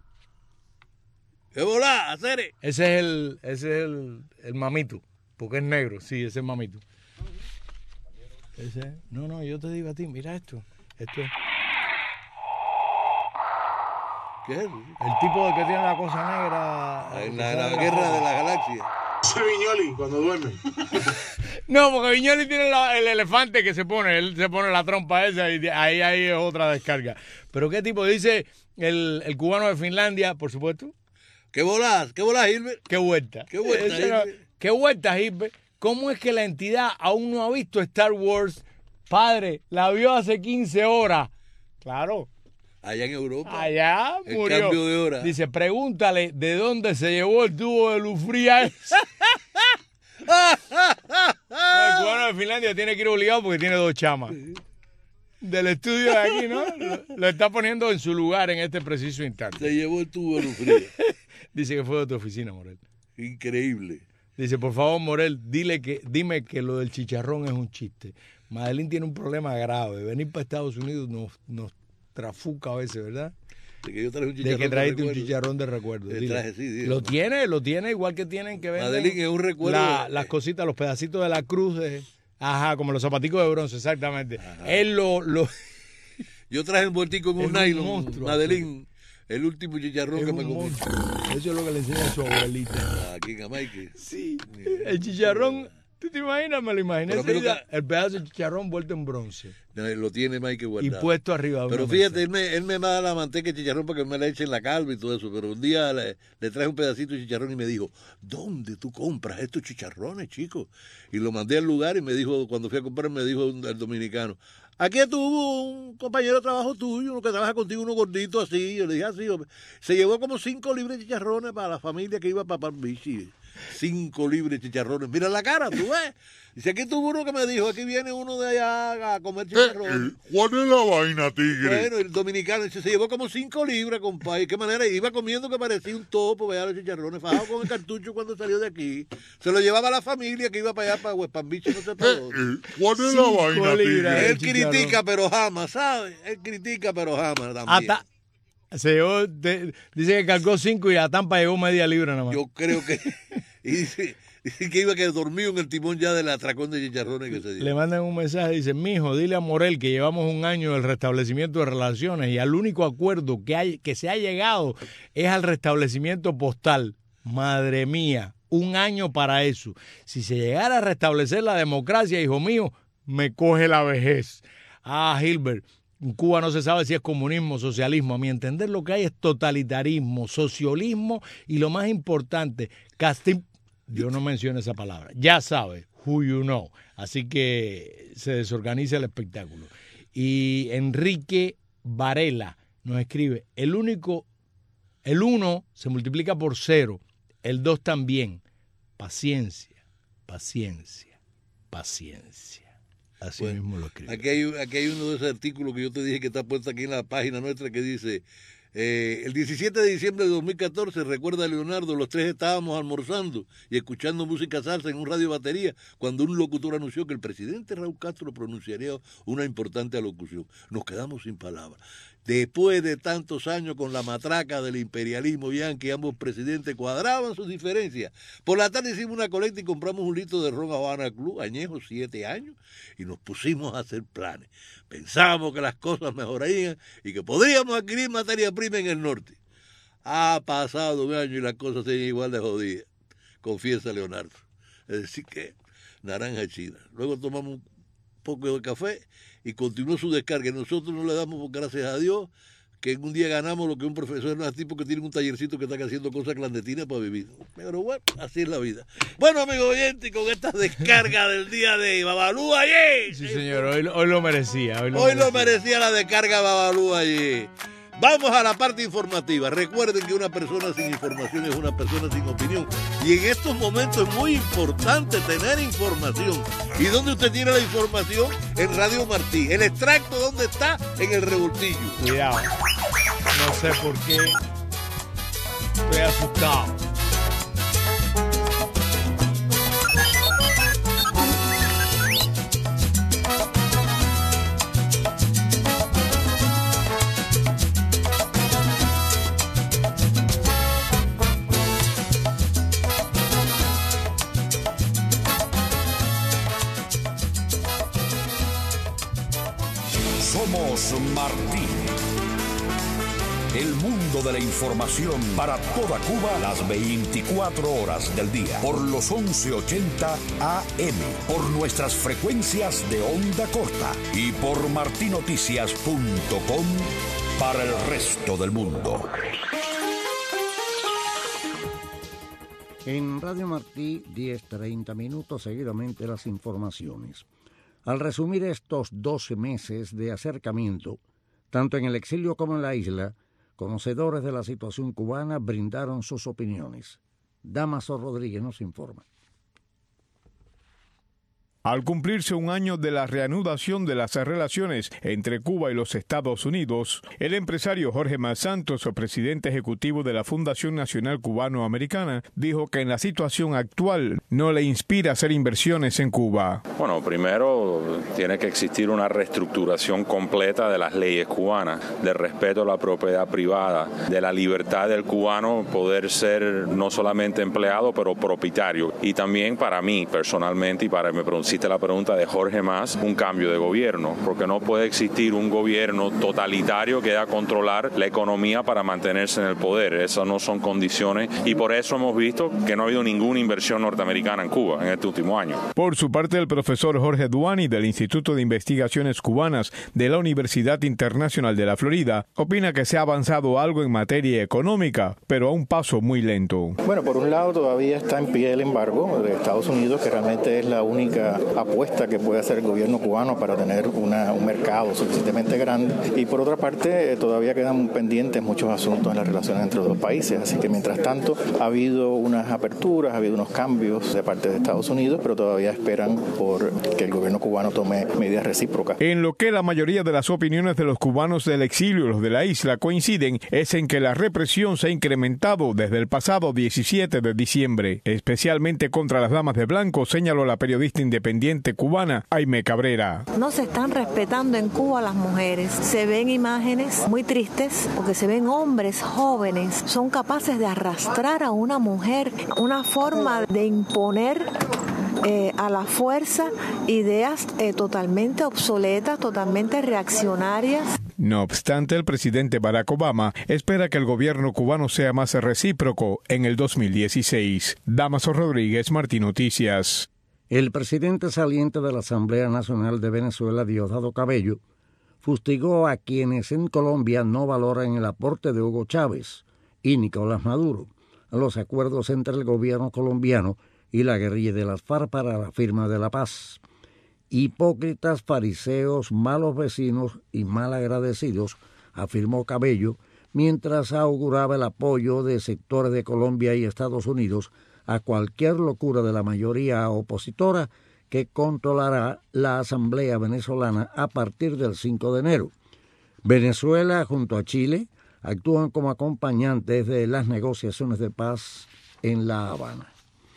¿Qué volá, Acere? Ese es el mamito, porque es negro, sí, ese es el mamito. Ese, no, yo te digo a ti, mira esto. Esto es ¿Qué es? el tipo que tiene la cosa negra. En la guerra de la galaxia. Ese Viñoli cuando duerme. No, porque Viñoli tiene el elefante que se pone, él se pone la trompa esa y ahí es otra descarga. Pero ¿qué tipo? Dice el cubano de Finlandia, por supuesto. ¿Qué volás, Gilbert? ¿Qué vuelta? ¿Qué vuelta, Gilbert? ¿Qué vuelta, Gilbert? ¿Cómo es que la entidad aún no ha visto Star Wars? Padre, la vio hace 15 horas. Claro. Allá en Europa. Allá el murió. Cambio de hora. Dice, pregúntale de dónde se llevó el tubo de luz fría ese. El cubano de Finlandia tiene que ir obligado porque tiene 2 chamas. Del estudio de aquí, ¿no? Lo está poniendo en su lugar en este preciso instante. Se llevó el tubo de luz fría. Dice que fue de tu oficina, Morel. Increíble. Dice, por favor, Morel, dime que lo del chicharrón es un chiste. Madeline tiene un problema grave. Venir para Estados Unidos nos trafuca a veces, ¿verdad? De que yo traje un chicharrón. De que trajiste un recuerdo. chicharrón de recuerdo. Le Dile. traje, sí, dile. Lo tiene, igual que tienen que ver. Madeline es un recuerdo. Las cositas, los pedacitos de la cruz. Ajá, como los zapaticos de bronce, exactamente. Ajá. Él Yo traje envueltico en un Es un nylon, monstruo, Madeline. El último chicharrón es que me un comí. monstruo. Eso es lo que le enseña a su abuelita. Aquí en Jamaica. Sí, el chicharrón, ¿tú te imaginas? Me lo imaginé. Pero ese mira, día, el pedazo de chicharrón vuelto en bronce Lo tiene Mike y guardado. puesto arriba de una Pero mesa. fíjate, él me da la manteca de chicharrón para que me la eche en la calva y todo eso. Pero un día le traje un pedacito de chicharrón y me dijo, ¿dónde tú compras estos chicharrones, chico? Y lo mandé al lugar y me dijo, cuando fui a comprar, me dijo el dominicano, aquí estuvo un compañero de trabajo tuyo, uno que trabaja contigo, uno gordito así. Yo le dije así, hombre. Se llevó como 5 libras de chicharrones para la familia que iba para Palm Beach. 5 libras de chicharrones. Mira la cara, tú ves. Dice, aquí tuvo uno que me dijo, aquí viene uno de allá a comer chicharrones. ¿Cuál es la vaina, tigre? Bueno, el dominicano dice, se llevó como 5 libras, compadre. ¿Qué manera? Iba comiendo que parecía un topo, vea los chicharrones, fajado con el cartucho cuando salió de aquí. Se lo llevaba a la familia que iba para allá, para West Palm Beach, no sé para dónde. ¿Cuál es la 5 vaina, libras. tigre? Él critica, pero jamás, ¿sabes? Él critica, pero jamás también. Hasta se llevó, dice que cargó 5 y a Tampa llegó media libra nada más. Yo creo que... Y dice que iba que dormido en el timón ya del atracón de chicharrones que se dio. Le mandan un mensaje, dice, mijo, dile a Morel que llevamos un año del restablecimiento de relaciones y al único acuerdo que se ha llegado es al restablecimiento postal. Madre mía, un año para eso. Si se llegara a restablecer la democracia, hijo mío, me coge la vejez. Ah, Gilbert, en Cuba no se sabe si es comunismo o socialismo. A mi entender lo que hay es totalitarismo, socialismo y lo más importante, yo no menciono esa palabra. Ya sabes, who you know. Así que se desorganiza el espectáculo. Y Enrique Varela nos escribe, el 1 se multiplica por 0, el 2 también. Paciencia, paciencia, paciencia. Así Bueno, mismo lo escribe. Aquí hay uno de esos artículos que yo te dije que está puesto aquí en la página nuestra que dice, el 17 de diciembre de 2014, recuerda Leonardo, los 3 estábamos almorzando y escuchando música salsa en un radio batería cuando un locutor anunció que el presidente Raúl Castro pronunciaría una importante alocución. Nos quedamos sin palabras. Después de tantos años con la matraca del imperialismo yanqui, ambos presidentes cuadraban sus diferencias. Por la tarde hicimos una colecta y compramos un litro de ron Habana Club, añejo, 7 años, y nos pusimos a hacer planes. Pensábamos que las cosas mejorarían y que podríamos adquirir materia prima en el norte. Ha pasado un año y las cosas siguen igual de jodidas, confiesa Leonardo. Es decir que naranja china. Luego tomamos un poco de café y continuó su descarga. Nosotros no le damos gracias a Dios que en un día ganamos lo que un profesor, no es tipo que tiene un tallercito que está haciendo cosas clandestinas para vivir. Pero bueno, así es la vida. Bueno, amigo oyente, con esta descarga del día de Babalú allí. Sí, señor, hoy lo merecía. Hoy lo merecía la descarga Babalú allí. Vamos a la parte informativa. Recuerden que una persona sin información es una persona sin opinión. Y en estos momentos es muy importante tener información. ¿Y dónde usted tiene la información? En Radio Martí. El extracto, ¿dónde está? En el revoltillo. Cuidado. No sé por qué. Estoy asustado. Somos Martí. El mundo de la información para toda Cuba las 24 horas del día. Por los 1180 AM. Por nuestras frecuencias de onda corta. Y por martinoticias.com para el resto del mundo. En Radio Martí, 10:30 minutos, seguidamente las informaciones. Al resumir estos 12 meses de acercamiento, tanto en el exilio como en la isla, conocedores de la situación cubana brindaron sus opiniones. Damaso Rodríguez nos informa. Al cumplirse un año de la reanudación de las relaciones entre Cuba y los Estados Unidos, el empresario Jorge Mas Santos, presidente ejecutivo de la Fundación Nacional Cubano-Americana, dijo que en la situación actual no le inspira hacer inversiones en Cuba. Bueno, primero tiene que existir una reestructuración completa de las leyes cubanas, del respeto a la propiedad privada, de la libertad del cubano poder ser no solamente empleado, pero propietario. Y también para mí, personalmente, y para me hiciste la pregunta de Jorge Mas, un cambio de gobierno, porque no puede existir un gobierno totalitario que da a controlar la economía para mantenerse en el poder. Esas no son condiciones y por eso hemos visto que no ha habido ninguna inversión norteamericana en Cuba en este último año. Por su parte, el profesor Jorge Duani del Instituto de Investigaciones Cubanas de la Universidad Internacional de la Florida opina que se ha avanzado algo en materia económica, pero a un paso muy lento. Bueno, por un lado todavía está en pie el embargo de Estados Unidos, que realmente es la única apuesta que puede hacer el gobierno cubano para tener un mercado suficientemente grande, y por otra parte todavía quedan pendientes muchos asuntos en las relaciones entre los dos países, así que mientras tanto ha habido unas aperturas, ha habido unos cambios de parte de Estados Unidos, pero todavía esperan por que el gobierno cubano tome medidas recíprocas. En lo que la mayoría de las opiniones de los cubanos del exilio y los de la isla coinciden es en que la represión se ha incrementado desde el pasado 17 de diciembre, especialmente contra las damas de blanco, señaló la periodista independiente cubana Aimé Cabrera. No se están respetando en Cuba las mujeres. Se ven imágenes muy tristes porque se ven hombres jóvenes, son capaces de arrastrar a una mujer, una forma de imponer a la fuerza ideas totalmente obsoletas, totalmente reaccionarias. No obstante, el presidente Barack Obama espera que el gobierno cubano sea más recíproco en el 2016. Damaso Rodríguez, Martín Noticias. El presidente saliente de la Asamblea Nacional de Venezuela, Diosdado Cabello, fustigó a quienes en Colombia no valoran el aporte de Hugo Chávez y Nicolás Maduro a los acuerdos entre el gobierno colombiano y la guerrilla de las FARC para la firma de la paz. Hipócritas, fariseos, malos vecinos y malagradecidos, afirmó Cabello, mientras auguraba el apoyo de sectores de Colombia y Estados Unidos a cualquier locura de la mayoría opositora que controlará la Asamblea venezolana a partir del 5 de enero. Venezuela, junto a Chile, actúan como acompañantes de las negociaciones de paz en La Habana.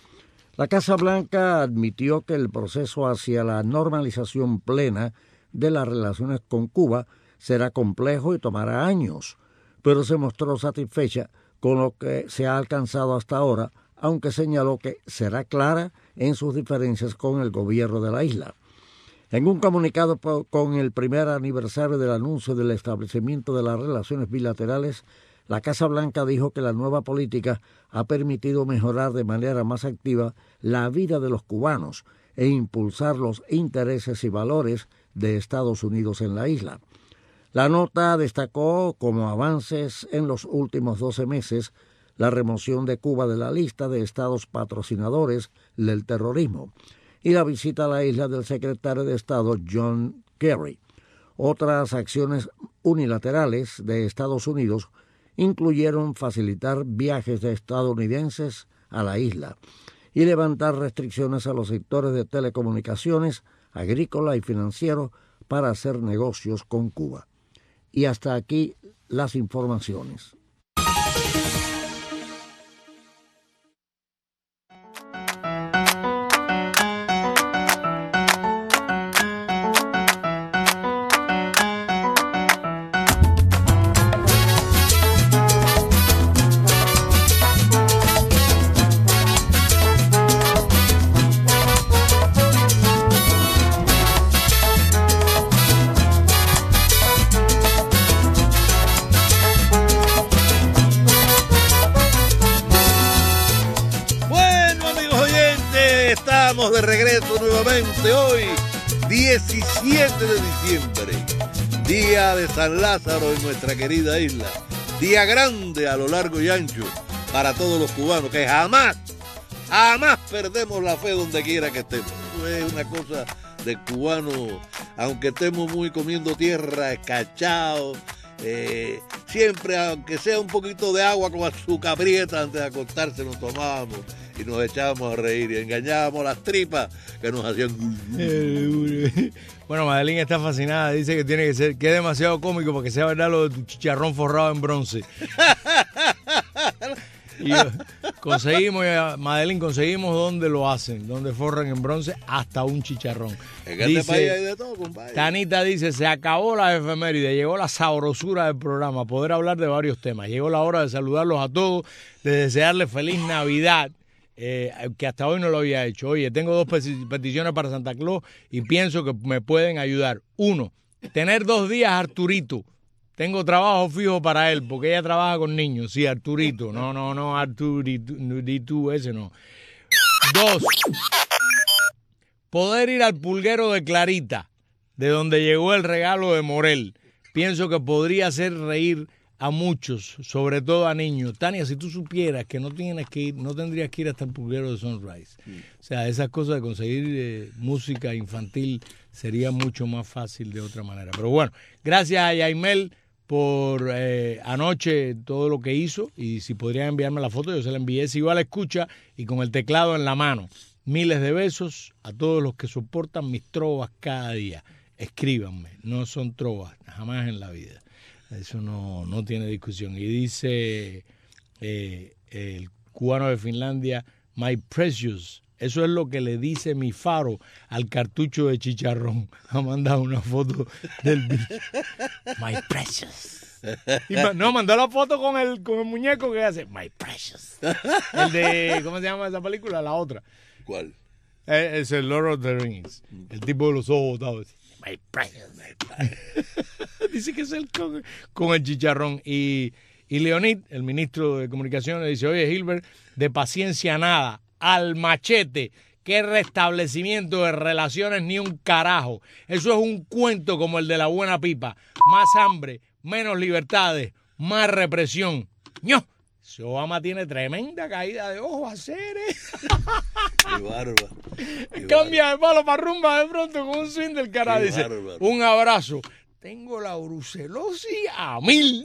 La Casa Blanca admitió que el proceso hacia la normalización plena de las relaciones con Cuba será complejo y tomará años, pero se mostró satisfecha con lo que se ha alcanzado hasta ahora, aunque señaló que será clara en sus diferencias con el gobierno de la isla. En un comunicado con el primer aniversario del anuncio del establecimiento de las relaciones bilaterales, la Casa Blanca dijo que la nueva política ha permitido mejorar de manera más activa la vida de los cubanos e impulsar los intereses y valores de Estados Unidos en la isla. La nota destacó como avances en los últimos 12 meses la remoción de Cuba de la lista de estados patrocinadores del terrorismo y la visita a la isla del secretario de Estado John Kerry. Otras acciones unilaterales de Estados Unidos incluyeron facilitar viajes de estadounidenses a la isla y levantar restricciones a los sectores de telecomunicaciones, agrícola y financiero para hacer negocios con Cuba. Y hasta aquí las informaciones. De regreso nuevamente hoy, 17 de diciembre, día de San Lázaro en nuestra querida isla, día grande a lo largo y ancho para todos los cubanos, que jamás perdemos la fe donde quiera que estemos. Eso es una cosa de cubano, aunque estemos muy comiendo tierra, escachados, siempre, aunque sea un poquito de agua con azúcar prieta antes de acostarse, nos tomábamos y nos echábamos a reír y engañábamos las tripas que nos hacían. Bueno, Madeline está fascinada, dice que tiene que ser, que es demasiado cómico para que sea verdad lo de tu chicharrón forrado en bronce. Y Madeline, conseguimos donde lo hacen, donde forran en bronce hasta un chicharrón. En este país hay de todo, compadre. Tanita dice, se acabó la efeméride, llegó la sabrosura del programa, poder hablar de varios temas. Llegó la hora de saludarlos a todos, de desearles feliz Navidad, que hasta hoy no lo había hecho. Oye, tengo 2 peticiones para Santa Claus y pienso que me pueden ayudar. 1, tener 2 días a Arturito. Tengo trabajo fijo para él, porque ella trabaja con niños. Sí, Arturito. No, Arturito, ese no. 2, poder ir al pulguero de Clarita, de donde llegó el regalo de Morel. Pienso que podría hacer reír a muchos, sobre todo a niños. Tania, si tú supieras que no tendrías que ir hasta el pulguero de Sunrise. O sea, esas cosas de conseguir música infantil sería mucho más fácil de otra manera. Pero bueno, gracias a Yaimel por anoche todo lo que hizo, y si podrían enviarme la foto, yo se la envié, si iba a la escucha y con el teclado en la mano. Miles de besos a todos los que soportan mis trovas cada día. Escríbanme, no son trovas, jamás en la vida. Eso no tiene discusión. Y dice el cubano de Finlandia, my precious. Eso es lo que le dice mi faro al cartucho de chicharrón. Ha mandado una foto del bicho. My precious. Y mandó la foto con el muñeco que hace, my precious. El de, ¿cómo se llama esa película? La otra. ¿Cuál? Es el Lord of the Rings. El tipo de los ojos botados. My precious. Dice que es el con el chicharrón. Y Leonid, el ministro de Comunicaciones, dice, oye, Gilbert, de paciencia nada, al machete, qué restablecimiento de relaciones ni un carajo. Eso es un cuento como el de la buena pipa. Más hambre, menos libertades, más represión. ¡No! Obama tiene tremenda caída de ojos, haceres. Qué bárbaro. Cambia de palo para rumba de pronto con un swing del cara. Dice, un abrazo. Tengo la brucelosis a 1000.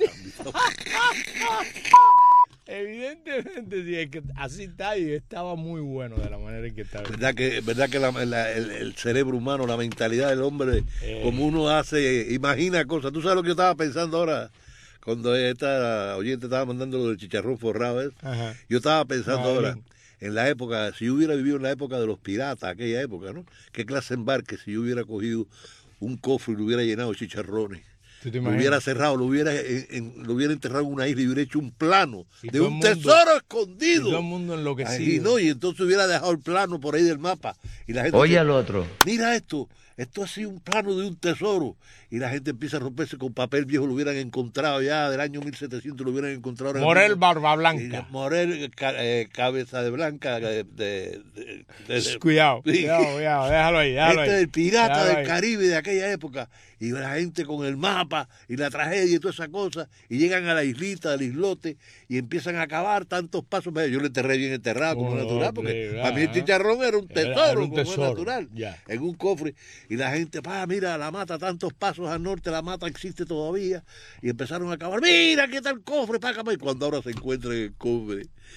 Evidentemente, sí, es que así está, y estaba muy bueno de la manera en que estaba. ¿Verdad que el cerebro humano, la mentalidad del hombre, como uno hace, imagina cosas? ¿Tú sabes lo que yo estaba pensando ahora? Cuando esta oyente estaba mandando lo del chicharrón forrado, yo estaba pensando ahora, en la época, si yo hubiera vivido en la época de los piratas, aquella época, ¿no? ¿Qué clase de embarque si yo hubiera cogido un cofre y lo hubiera llenado de chicharrones? Lo hubiera cerrado, lo hubiera enterrado en una isla y hubiera hecho un plano de un tesoro escondido. Y todo el mundo enloquecido. Ahí, y entonces hubiera dejado el plano por ahí del mapa. Y la gente oye al otro. Mira esto ha sido un plano de un tesoro. Y la gente empieza a romperse con papel viejo, lo hubieran encontrado ya del año 1700, lo hubieran encontrado. Morel Barba Blanca. Morel Cabeza de Blanca. Cuidado, déjalo ahí. Este es el pirata del Caribe de aquella época. Y la gente con el mapa y la tragedia y toda esa cosa, y llegan a la islita, al islote, y empiezan a acabar tantos pasos. Yo lo enterré bien enterrado, como natural, porque para mí el chicharrón era un tesoro, como natural, en un cofre. Y la gente, mira, la mata, tantos pasos al norte, la mata existe todavía, y empezaron a acabar, mira, ¿qué tal el cofre? Y cuando ahora se encuentra en el cofre,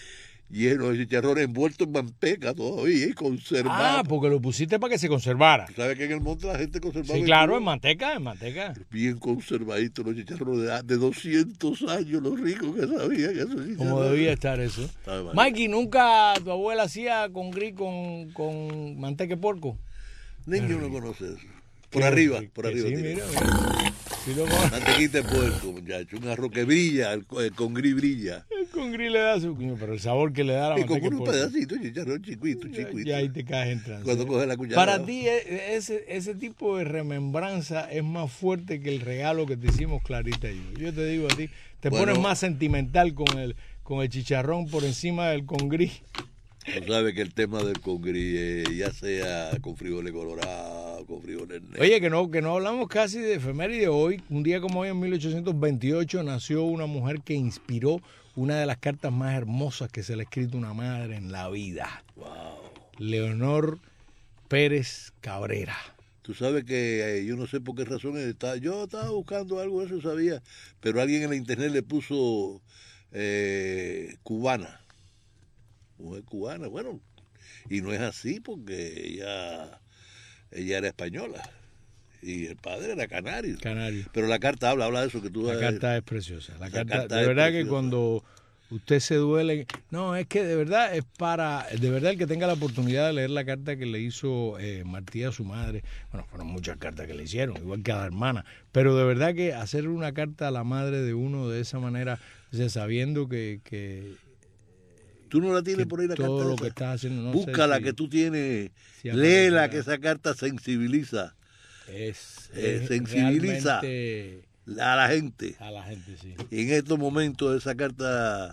lleno de chicharrones envueltos en manteca todavía y conservado. Porque lo pusiste para que se conservara. ¿Sabes que en el monte la gente conservaba? Sí, claro, en manteca. Bien conservaditos los chicharrones de 200 años, los ricos que sabían esos chicharrones. Como debía estar eso. Mikey, ¿nunca tu abuela hacía con gris con manteca de puerco? Niño no conoce eso. Por arriba. Sí, mira. Mantequita de puerco, muchacho. Un arroz que brilla, el congrí brilla. El congrí le da su... Pero el sabor que le da la manteca de puerco. Y con un pedacito de chicharrón chiquito. Ya ahí te caes en trance. Cuando coges la cuchara. Para ti, ese tipo de remembranza es más fuerte que el regalo que te hicimos Clarita y yo. Yo te digo a ti, te pones más sentimental con el chicharrón por encima del congrí. Tú sabes que el tema del congrí, ya sea con frijoles colorados, con frijoles negros. Oye, que no hablamos casi de efeméride hoy. Un día como hoy, en 1828, nació una mujer que inspiró una de las cartas más hermosas que se le ha escrito a una madre en la vida. Wow. Leonor Pérez Cabrera. Tú sabes que yo no sé por qué razón yo estaba buscando algo, eso sabía, pero alguien en la internet le puso cubana. Mujer cubana, bueno, y no es así porque ella era española y el padre era canario. Pero la carta habla de eso que tú... La carta es preciosa. La carta de verdad preciosa. Que cuando usted se duele... No, es que de verdad el que tenga la oportunidad de leer la carta que le hizo Martí a su madre, bueno, fueron muchas cartas que le hicieron, igual que a la hermana, pero de verdad que hacer una carta a la madre de uno de esa manera, o sea, sabiendo que tú no la tienes por ahí la todo carta. Lo que estás haciendo, no búscala, sé que tú tienes, léela, que esa carta sensibiliza. Sensibiliza a la gente. Sí. Y en estos momentos esa carta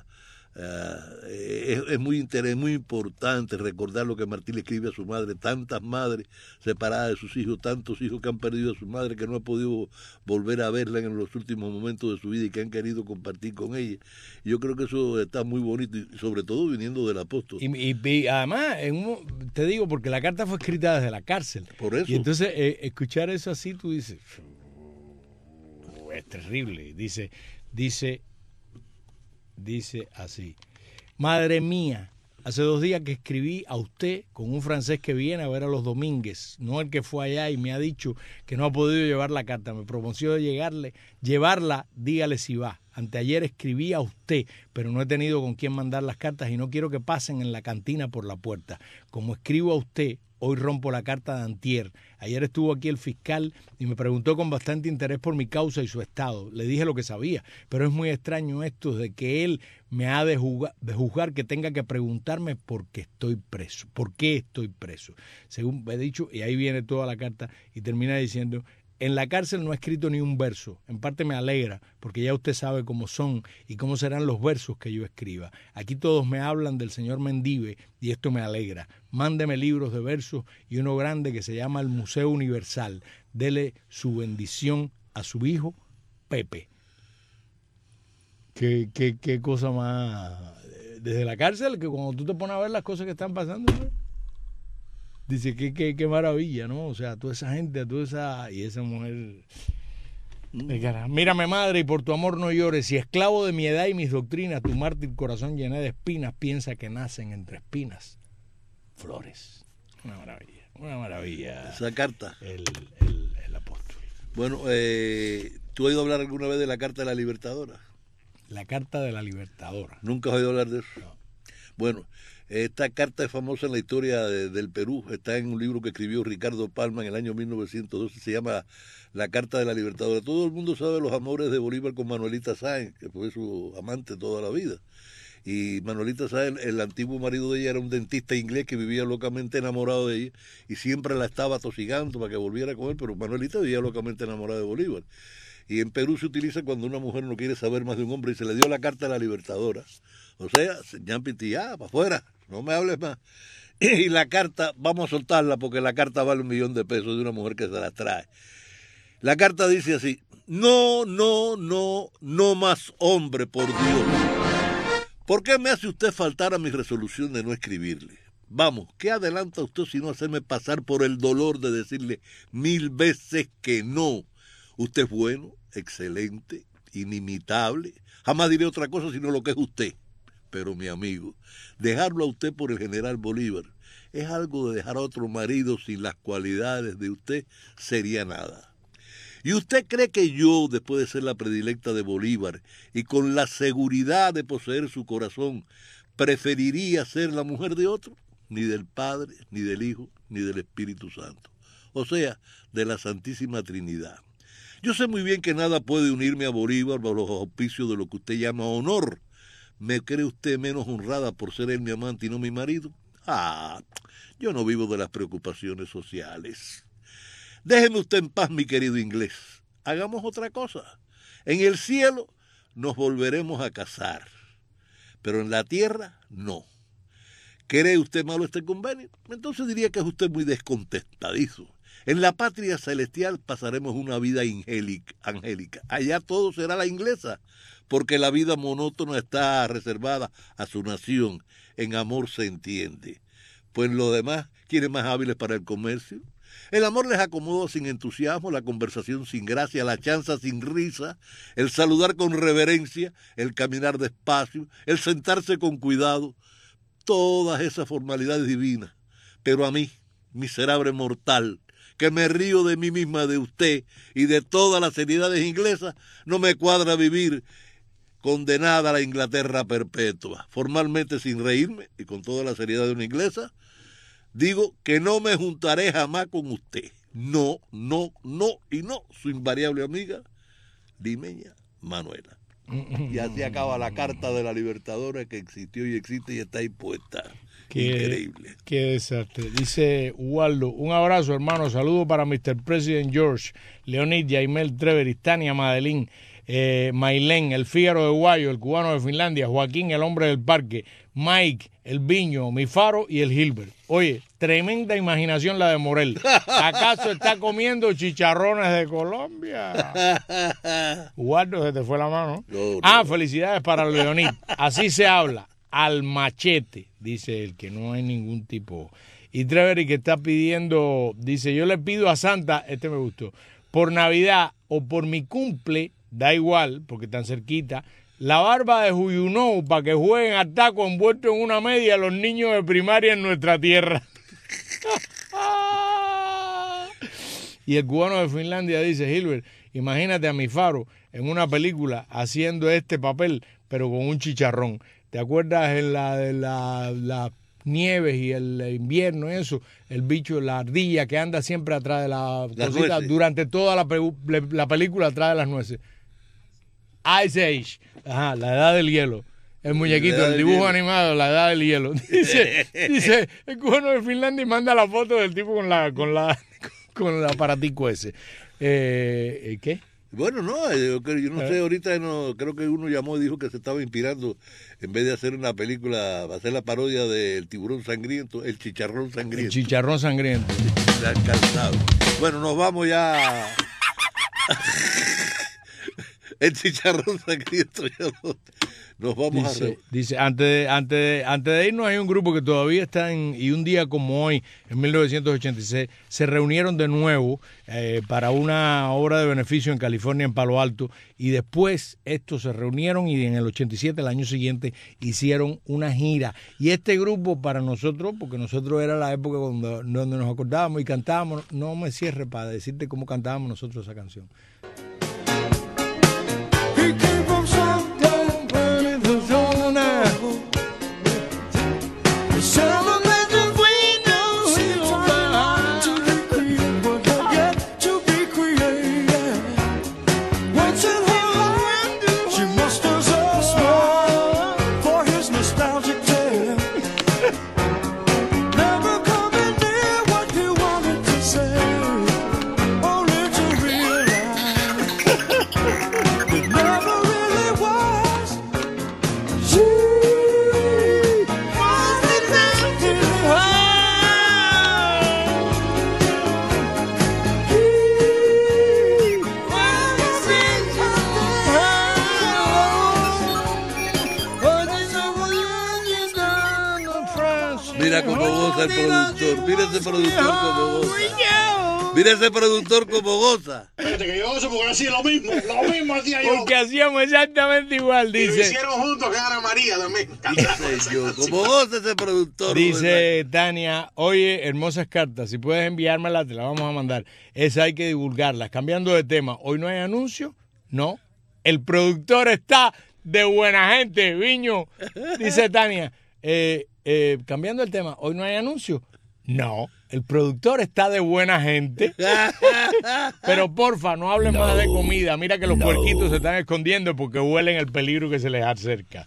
es muy importante recordar lo que Martí le escribe a su madre. Tantas madres separadas de sus hijos, tantos hijos que han perdido a su madre, que no han podido volver a verla en los últimos momentos de su vida y que han querido compartir con ella. Yo creo que eso está muy bonito, y sobre todo viniendo del apóstol. Y además, te digo, porque la carta fue escrita desde la cárcel. Por eso. Y entonces, escuchar eso así, tú dices, es terrible. Dice así: madre mía, hace 2 días que escribí a usted con un francés que viene a ver a los Domínguez, no el que fue allá y me ha dicho que no ha podido llevar la carta. Me propuso llevarla, dígale si va. Anteayer escribí a usted, pero no he tenido con quién mandar las cartas y no quiero que pasen en la cantina por la puerta. Como escribo a usted, hoy rompo la carta de antier. Ayer estuvo aquí el fiscal y me preguntó con bastante interés por mi causa y su estado. Le dije lo que sabía, pero es muy extraño esto de que él me ha de juzgar que tenga que preguntarme por qué estoy preso. ¿Por qué estoy preso? Según he dicho, y ahí viene toda la carta y termina diciendo: en la cárcel no he escrito ni un verso. En parte me alegra, porque ya usted sabe cómo son y cómo serán los versos que yo escriba. Aquí todos me hablan del señor Mendive y esto me alegra. Mándeme libros de versos y uno grande que se llama el Museo Universal. Dele su bendición a su hijo, Pepe. ¿Qué cosa más? Desde la cárcel, que cuando tú te pones a ver las cosas que están pasando, ¿no? Dice, qué maravilla, ¿no? O sea, toda esa gente, y esa mujer... Mírame, madre, y por tu amor no llores. Si esclavo de mi edad y mis doctrinas, tu mártir corazón llené de espinas, piensa que nacen entre espinas flores. Una maravilla. Esa carta. El apóstol. Bueno, ¿tú has oído hablar alguna vez de la Carta de la Libertadora? La Carta de la Libertadora. ¿Nunca has oído hablar de eso? No. Bueno, esta carta es famosa en la historia del Perú. Está en un libro que escribió Ricardo Palma en el año 1912. Se llama La Carta de la Libertadora. Todo el mundo sabe los amores de Bolívar con Manuelita Sáenz, que fue su amante toda la vida. Y Manuelita Sáenz, el antiguo marido de ella, era un dentista inglés que vivía locamente enamorado de ella y siempre la estaba tosigando para que volviera con él, pero Manuelita vivía locamente enamorada de Bolívar. Y en Perú se utiliza cuando una mujer no quiere saber más de un hombre y se le dio la Carta de la Libertadora. O sea, ya, para afuera, no me hables más. Y la carta, vamos a soltarla porque la carta vale $1.000.000 de una mujer que se la trae. La carta dice así: no más hombre, por Dios. ¿Por qué me hace usted faltar a mi resolución de no escribirle? Vamos, ¿qué adelanta usted si no hacerme pasar por el dolor de decirle 1000 veces que no? Usted es bueno, excelente, inimitable. Jamás diré otra cosa sino lo que es usted. Pero mi amigo, dejarlo a usted por el general Bolívar es algo de dejar a otro marido sin las cualidades de usted, sería nada. ¿Y usted cree que yo, después de ser la predilecta de Bolívar y con la seguridad de poseer su corazón, preferiría ser la mujer de otro? Ni del Padre, ni del Hijo, ni del Espíritu Santo. O sea, de la Santísima Trinidad. Yo sé muy bien que nada puede unirme a Bolívar bajo los auspicios de lo que usted llama honor. ¿Me cree usted menos honrada por ser él mi amante y no mi marido? Yo no vivo de las preocupaciones sociales. Déjeme usted en paz, mi querido inglés. Hagamos otra cosa. En el cielo nos volveremos a casar, pero en la tierra no. ¿Cree usted malo este convenio? Entonces diría que es usted muy descontentadizo. En la patria celestial pasaremos una vida angélica. Allá todo será la inglesa, porque la vida monótona está reservada a su nación. En amor se entiende. Pues lo demás, ¿quiénes más hábiles para el comercio? El amor les acomoda sin entusiasmo, la conversación sin gracia, la chanza sin risa, el saludar con reverencia, el caminar despacio, el sentarse con cuidado, todas esas formalidades divinas. Pero a mí, miserable mortal, que me río de mí misma, de usted y de todas las seriedades inglesas, no me cuadra vivir condenada a la Inglaterra perpetua. Formalmente sin reírme y con toda la seriedad de una inglesa, digo que no me juntaré jamás con usted. No, no, no y no. Su invariable amiga, limeña Manuela. Y así acaba la Carta de la Libertadora que existió y existe y está ahí puesta. Increíble. Qué desastre. Dice Waldo, un abrazo, hermano. Saludo para Mr. President George, Leonid, Yaimel, Trevor, Tania, Madeline, Mailén, el Fígaro de Guayo, el cubano de Finlandia, Joaquín, el hombre del parque, Mike, el Viño, mi Faro y el Gilbert. Oye, tremenda imaginación la de Morel. ¿Acaso está comiendo chicharrones de Colombia? Waldo, se te fue la mano. No. Felicidades para Leonid. Así se habla. Al machete, dice él, que no hay ningún tipo. Y Trevor, que está pidiendo, dice, yo le pido a Santa, este me gustó, por Navidad o por mi cumple, da igual, porque tan cerquita, la barba de Juyunou para que jueguen al taco envuelto en una media los niños de primaria en nuestra tierra. Y el cubano de Finlandia dice, Gilbert, imagínate a mi Faro en una película haciendo este papel, pero con un chicharrón. ¿Te acuerdas en la de las nieves y el invierno y eso? El bicho, la ardilla que anda siempre atrás de la cosita durante toda la película atrás de las nueces. Ice Age, ajá, la edad del hielo. El muñequito, el dibujo animado, la edad del hielo. Dice el cubano de Finlandia y manda la foto del tipo con el aparatico ese. ¿Qué? Bueno, no, yo no sé, ahorita creo que uno llamó y dijo que se estaba inspirando, en vez de hacer una película, hacer la parodia del tiburón sangriento, el chicharrón sangriento. El chicharrón sangriento. Se han cansado. Bueno, nos vamos ya. El chicharrón sangriento ya nos vamos dice, antes de irnos hay un grupo que todavía está y un día como hoy, en 1986, se reunieron de nuevo para una obra de beneficio en California, en Palo Alto, y después estos se reunieron y en el 87, el año siguiente, hicieron una gira. Y este grupo para nosotros, porque nosotros era la época donde nos acordábamos y cantábamos, no me cierre para decirte cómo cantábamos nosotros esa canción. Mira cómo goza el productor, mira ese productor cómo goza. Mira ese productor como goza. Fíjate que yo gozo porque hacía lo mismo hacía yo. Porque hacíamos exactamente igual, Y lo dice. hicieron juntos con Ana María también. Señor, como goza ese productor. Dice Tania, oye, hermosas cartas, si puedes enviármelas, te las vamos a mandar. Esa hay que divulgarlas. Cambiando de tema, ¿hoy no hay anuncio? No. El productor está de buena gente, Viño. Dice Tania, cambiando el tema, ¿hoy no hay anuncio? No. El productor está de buena gente. Pero porfa, no hablen más de comida. Mira que los puerquitos se están escondiendo porque huelen el peligro que se les acerca.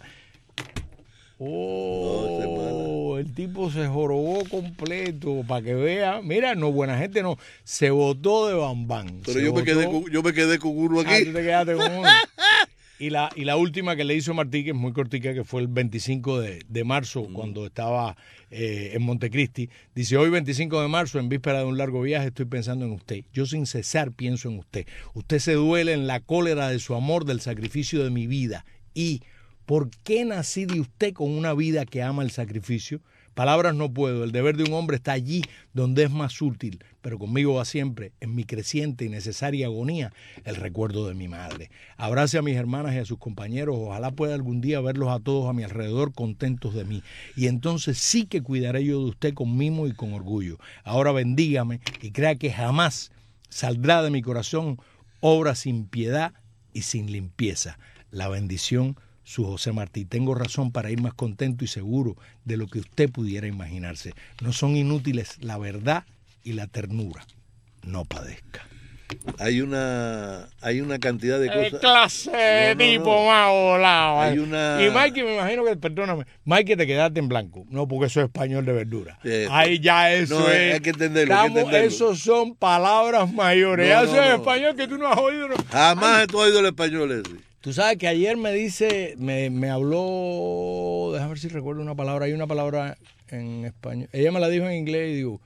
Oh, el tipo se jorobó completo para que vea. Mira, no, buena gente no. Se botó de bambán. Pero yo me quedé con uno aquí. Tú te quedaste con uno. Y la última que le hizo Martí, que es muy cortica, que fue el 25 de marzo, cuando estaba en Montecristi. Dice, hoy 25 de marzo, en víspera de un largo viaje, estoy pensando en usted. Yo sin cesar pienso en usted. Usted se duele en la cólera de su amor, del sacrificio de mi vida. Y, ¿por qué nací de usted con una vida que ama el sacrificio? Palabras no puedo, el deber de un hombre está allí donde es más útil, pero conmigo va siempre, en mi creciente y necesaria agonía, el recuerdo de mi madre. Abrace a mis hermanas y a sus compañeros, ojalá pueda algún día verlos a todos a mi alrededor contentos de mí. Y entonces sí que cuidaré yo de usted con mimo y con orgullo. Ahora bendígame y crea que jamás saldrá de mi corazón obra sin piedad y sin limpieza. La bendición su José Martí. Tengo razón para ir más contento y seguro de lo que usted pudiera imaginarse. No son inútiles la verdad y la ternura. No padezca. Hay una cantidad de cosas. ¿Qué clase de tipo más volado? Hay una... Y Mikey, me imagino que, perdóname, Mikey, te quedaste en blanco. No, porque eso es español de verdura. Ahí ya eso no, es. hay que entenderlo, Esos son palabras mayores. Ya eso es español que tú no has oído. No. Jamás tú has oído el español ese. Tú sabes que ayer me habló, déjame ver si recuerdo una palabra, hay una palabra en español, ella me la dijo en inglés y digo,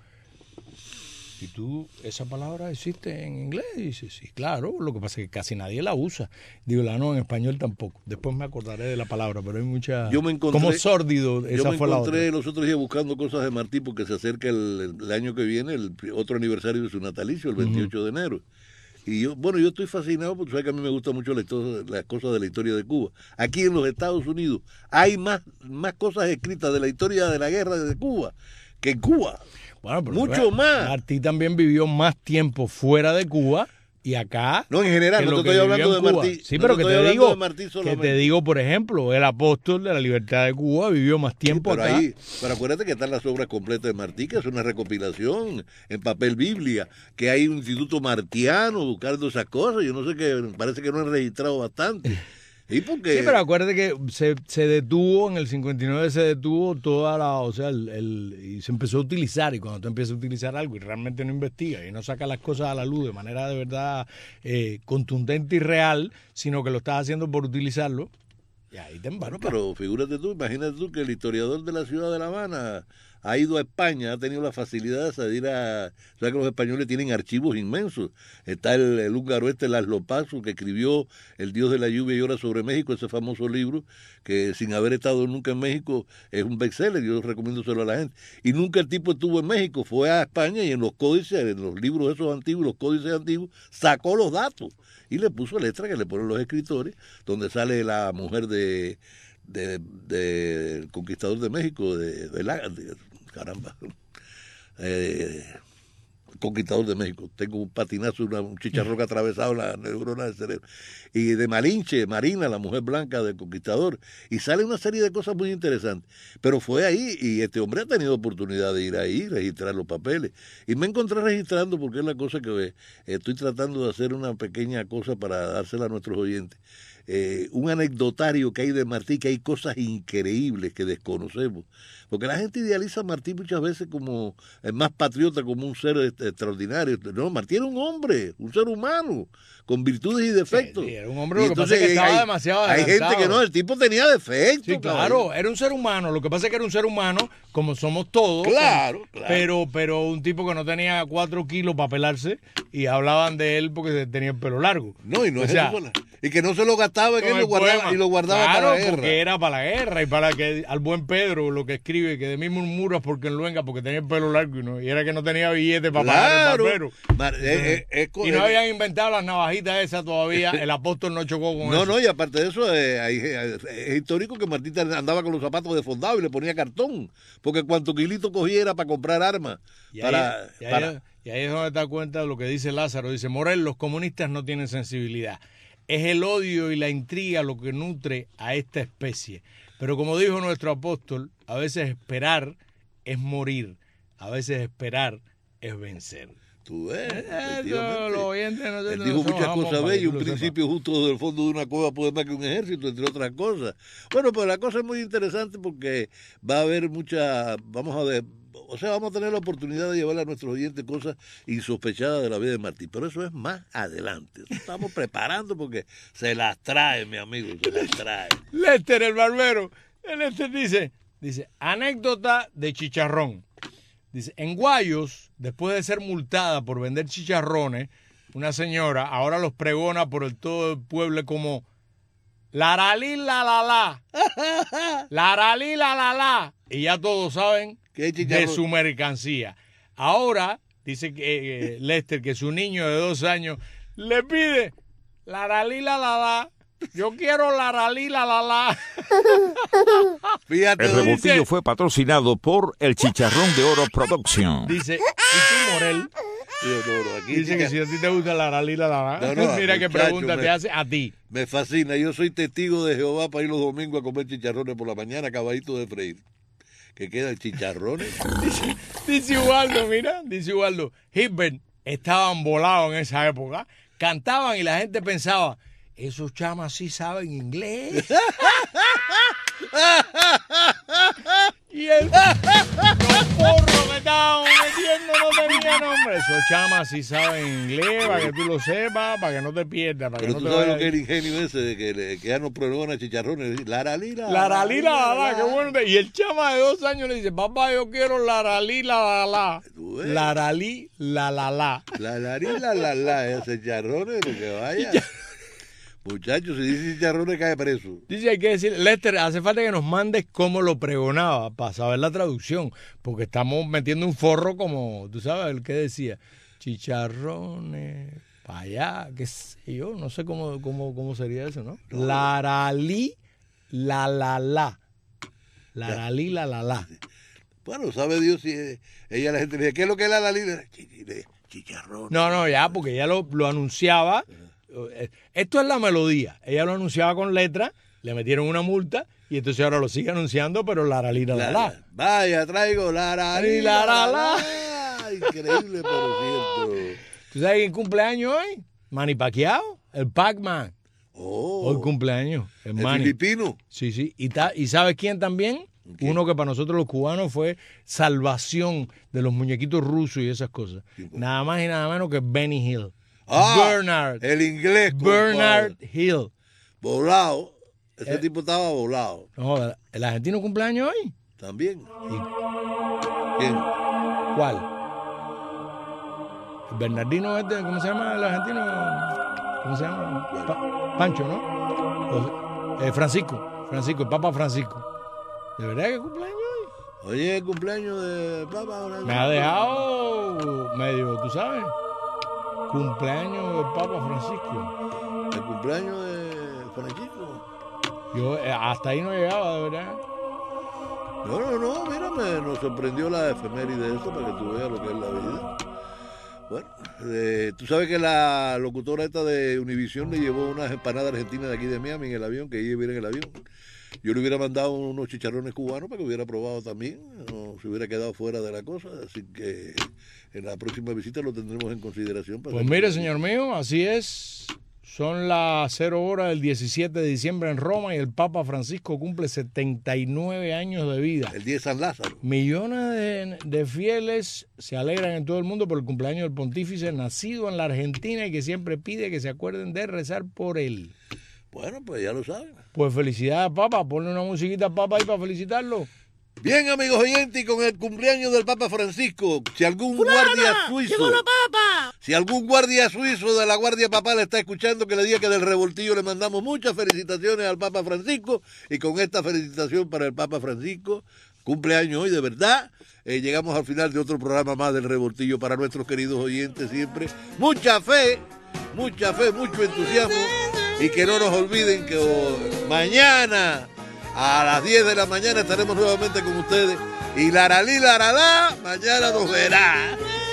¿y tú esa palabra existe en inglés? Y dice, sí, claro, lo que pasa es que casi nadie la usa. Digo, no, en español tampoco. Después me acordaré de la palabra, pero hay mucha... como sórdido, esa fue la otra. Yo me encontré los otros días buscando cosas de Martí porque se acerca el año que viene, el otro aniversario de su natalicio, el 28 de enero. Y yo estoy fascinado porque sabes que a mí me gusta mucho las cosas de la historia de Cuba. Aquí en los Estados Unidos hay más cosas escritas de la historia de la guerra de Cuba que en Cuba. Bueno, pero mucho más. Martí también vivió más tiempo fuera de Cuba y acá. No, en general, no te estoy hablando de Martí. Sí, pero que te digo, por ejemplo, el apóstol de la libertad de Cuba vivió más tiempo acá. Pero acuérdate que están las obras completas de Martí, que es una recopilación en papel Biblia, que hay un instituto martiano buscando esas cosas. Yo no sé qué, parece que no han registrado bastante. Sí, pero acuérdate que se detuvo, en el 59 se detuvo toda y se empezó a utilizar, y cuando tú empiezas a utilizar algo y realmente no investigas y no sacas las cosas a la luz de manera de verdad contundente y real, sino que lo estás haciendo por utilizarlo, y ahí te embarcas. Pero figúrate tú, imagínate tú que el historiador de la ciudad de La Habana ha ido a España, ha tenido la facilidad de ir a... O sea que los españoles tienen archivos inmensos. Está el húngaro Laszlo Paso, que escribió El Dios de la lluvia y hora sobre México, ese famoso libro, que sin haber estado nunca en México es un bestseller, yo recomiendo a la gente. Y nunca el tipo estuvo en México, fue a España y en los códices, en los libros esos antiguos, los códices antiguos, sacó los datos y le puso letra que le ponen los escritores, donde sale la mujer del conquistador de México, caramba, conquistador de México. Tengo un patinazo, un chicharrón atravesado en la neurona del cerebro. Y de Malinche, Marina, la mujer blanca del conquistador. Y sale una serie de cosas muy interesantes. Pero fue ahí, y este hombre ha tenido oportunidad de ir ahí, registrar los papeles. Y me encontré registrando, porque es la cosa que estoy tratando de hacer una pequeña cosa para dársela a nuestros oyentes. Un anecdotario que hay de Martí, que hay cosas increíbles que desconocemos, porque la gente idealiza a Martí muchas veces como el más patriota, como un ser extraordinario. No, Martí era un hombre, un ser humano, con virtudes y defectos. Sí, era un hombre, lo que pasa es que estaba demasiado adelantado. Hay gente que no, el tipo tenía defectos. Sí, claro, era un ser humano, lo que pasa es que era un ser humano como somos todos. Claro. Pero un tipo que no tenía 4 kilos para pelarse y hablaban de él porque tenía el pelo largo. No, y no es eso. Y que no se lo gastaba en él, lo guardaba claro, para la guerra. Porque era para la guerra y para que al buen Pedro lo que escribe, que de mí murmuras porque enluenga, porque tenía el pelo largo y era que no tenía billete para pagar el barbero. Y no habían inventado las navajitas esas todavía, el apóstol no chocó con eso. No, y aparte de eso, es histórico que Martita andaba con los zapatos defondados y le ponía cartón, porque cuanto kilito cogiera para comprar armas. Y ahí es donde te das cuenta de lo que dice Lázaro. Dice, Morel, los comunistas no tienen sensibilidad. Es el odio y la intriga lo que nutre a esta especie. Pero como dijo nuestro apóstol, a veces esperar es morir, a veces esperar es vencer. Tú ves, Él dijo muchas cosas bellas, un principio justo desde el fondo de una cueva puede más que un ejército, entre otras cosas. Bueno, pues la cosa es muy interesante porque va a haber vamos a tener la oportunidad de llevarle a nuestros oyentes cosas insospechadas de la vida de Martí, pero eso es más adelante. Eso estamos preparando porque se las trae, mi amigo, se las trae. Lester, el barbero, Lester dice, anécdota de chicharrón. Dice, en Guayos, después de ser multada por vender chicharrones, una señora ahora los pregona por todo el pueblo como laralí la la la, laralí la la la, y ya todos saben de su mercancía. Ahora, dice que Lester, que su niño de 2 años le pide laralí la la la. Yo quiero laralí la la la. El revoltillo fue patrocinado por el Chicharrón de Oro Production. Dice, ¿y tú, Morel? Dice que si a ti te gusta laralí la la la. Mira qué pregunta te hace a ti. Me fascina. Yo soy testigo de Jehová para ir los domingos a comer chicharrones por la mañana, acabadito de freír. Que quedan chicharrones. Dice Ubaldo, mira, Hilbert estaban volados en esa época, cantaban y la gente pensaba, esos chamas sí saben inglés. Y los porros que estaban metiendo no tenían nombre. Esos chamas sí saben inglés, para que tú lo sepas, para que no te pierdas. Pero tú sabes lo que es el ingenio ese de que ya nos prueban chicharrones. Laralila. Qué bueno. Y el chama de 2 años le dice, papá, yo quiero laralí la la la. Laralí la la la. Laralí la la la. Ese chicharrones, lo que vaya. Muchachos, si dice chicharrones cae preso. Dice, hay que decir, Lester, hace falta que nos mandes cómo lo pregonaba para saber la traducción, porque estamos metiendo un forro como, tú sabes, el que decía, chicharrones, para allá, qué sé yo, no sé cómo sería eso, ¿no? Laralí la la la. Laralí la la la. Bueno, sabe Dios si ella la gente le dice, ¿qué es lo que es la laralí? Chicharrones. No, ya, porque ella lo anunciaba. Esto es la melodía. Ella lo anunciaba con letra, le metieron una multa y entonces ahora lo sigue anunciando, pero laralí la la la. Vaya, traigo laralí la la la. Increíble, por cierto. ¿Tú sabes quién cumpleaños hoy? Manny Pacquiao, el Pac-Man. Hoy cumpleaños. El filipino. Sí. ¿Y sabes quién también? Okay. Uno que para nosotros los cubanos fue salvación de los muñequitos rusos y esas cosas. Nada más y nada menos que Benny Hill. Bernard. El inglés. Bernard Hill. Volado. Ese tipo estaba volado. No, ¿el argentino cumpleaños hoy? También. ¿Quién? ¿Cuál? El Bernardino este, ¿cómo se llama el argentino? ¿Cómo se llama? Pancho, ¿no? Francisco, el Papa Francisco. ¿De verdad que cumpleaños hoy? Oye, el cumpleaños de Papa Francisco. Me ha dejado medio, ¿tú sabes? Cumpleaños del Papa Francisco. ¿El cumpleaños de Francisco? Yo hasta ahí no llegaba, de verdad. No, mírame, nos sorprendió la efeméride de eso para que tú veas lo que es la vida. Bueno, tú sabes que la locutora esta de Univisión le llevó unas empanadas argentinas de aquí de Miami en el avión, que ella iba en el avión. Yo le hubiera mandado unos chicharrones cubanos para que hubiera probado también, no se hubiera quedado fuera de la cosa, así que en la próxima visita lo tendremos en consideración. Pues mire, señor mío, así es. Son las 0 horas del 17 de diciembre en Roma y el Papa Francisco cumple 79 años de vida. El día de San Lázaro. Millones de fieles se alegran en todo el mundo por el cumpleaños del pontífice nacido en la Argentina y que siempre pide que se acuerden de rezar por él. Bueno, pues ya lo saben. Pues felicidades, Papa. Ponle una musiquita al Papa ahí para felicitarlo. Bien, amigos oyentes, y con el cumpleaños del Papa Francisco, si algún guardia suizo... ¡Llegó la papa! Si algún guardia suizo de la Guardia Papal está escuchando, que le diga que del Revoltillo le mandamos muchas felicitaciones al Papa Francisco, y con esta felicitación para el Papa Francisco, cumpleaños hoy de verdad, llegamos al final de otro programa más del Revoltillo para nuestros queridos oyentes siempre. Mucha fe, mucho entusiasmo, y que no nos olviden que mañana a las 10 de la mañana estaremos nuevamente con ustedes, y laralí, laralá, mañana nos verá.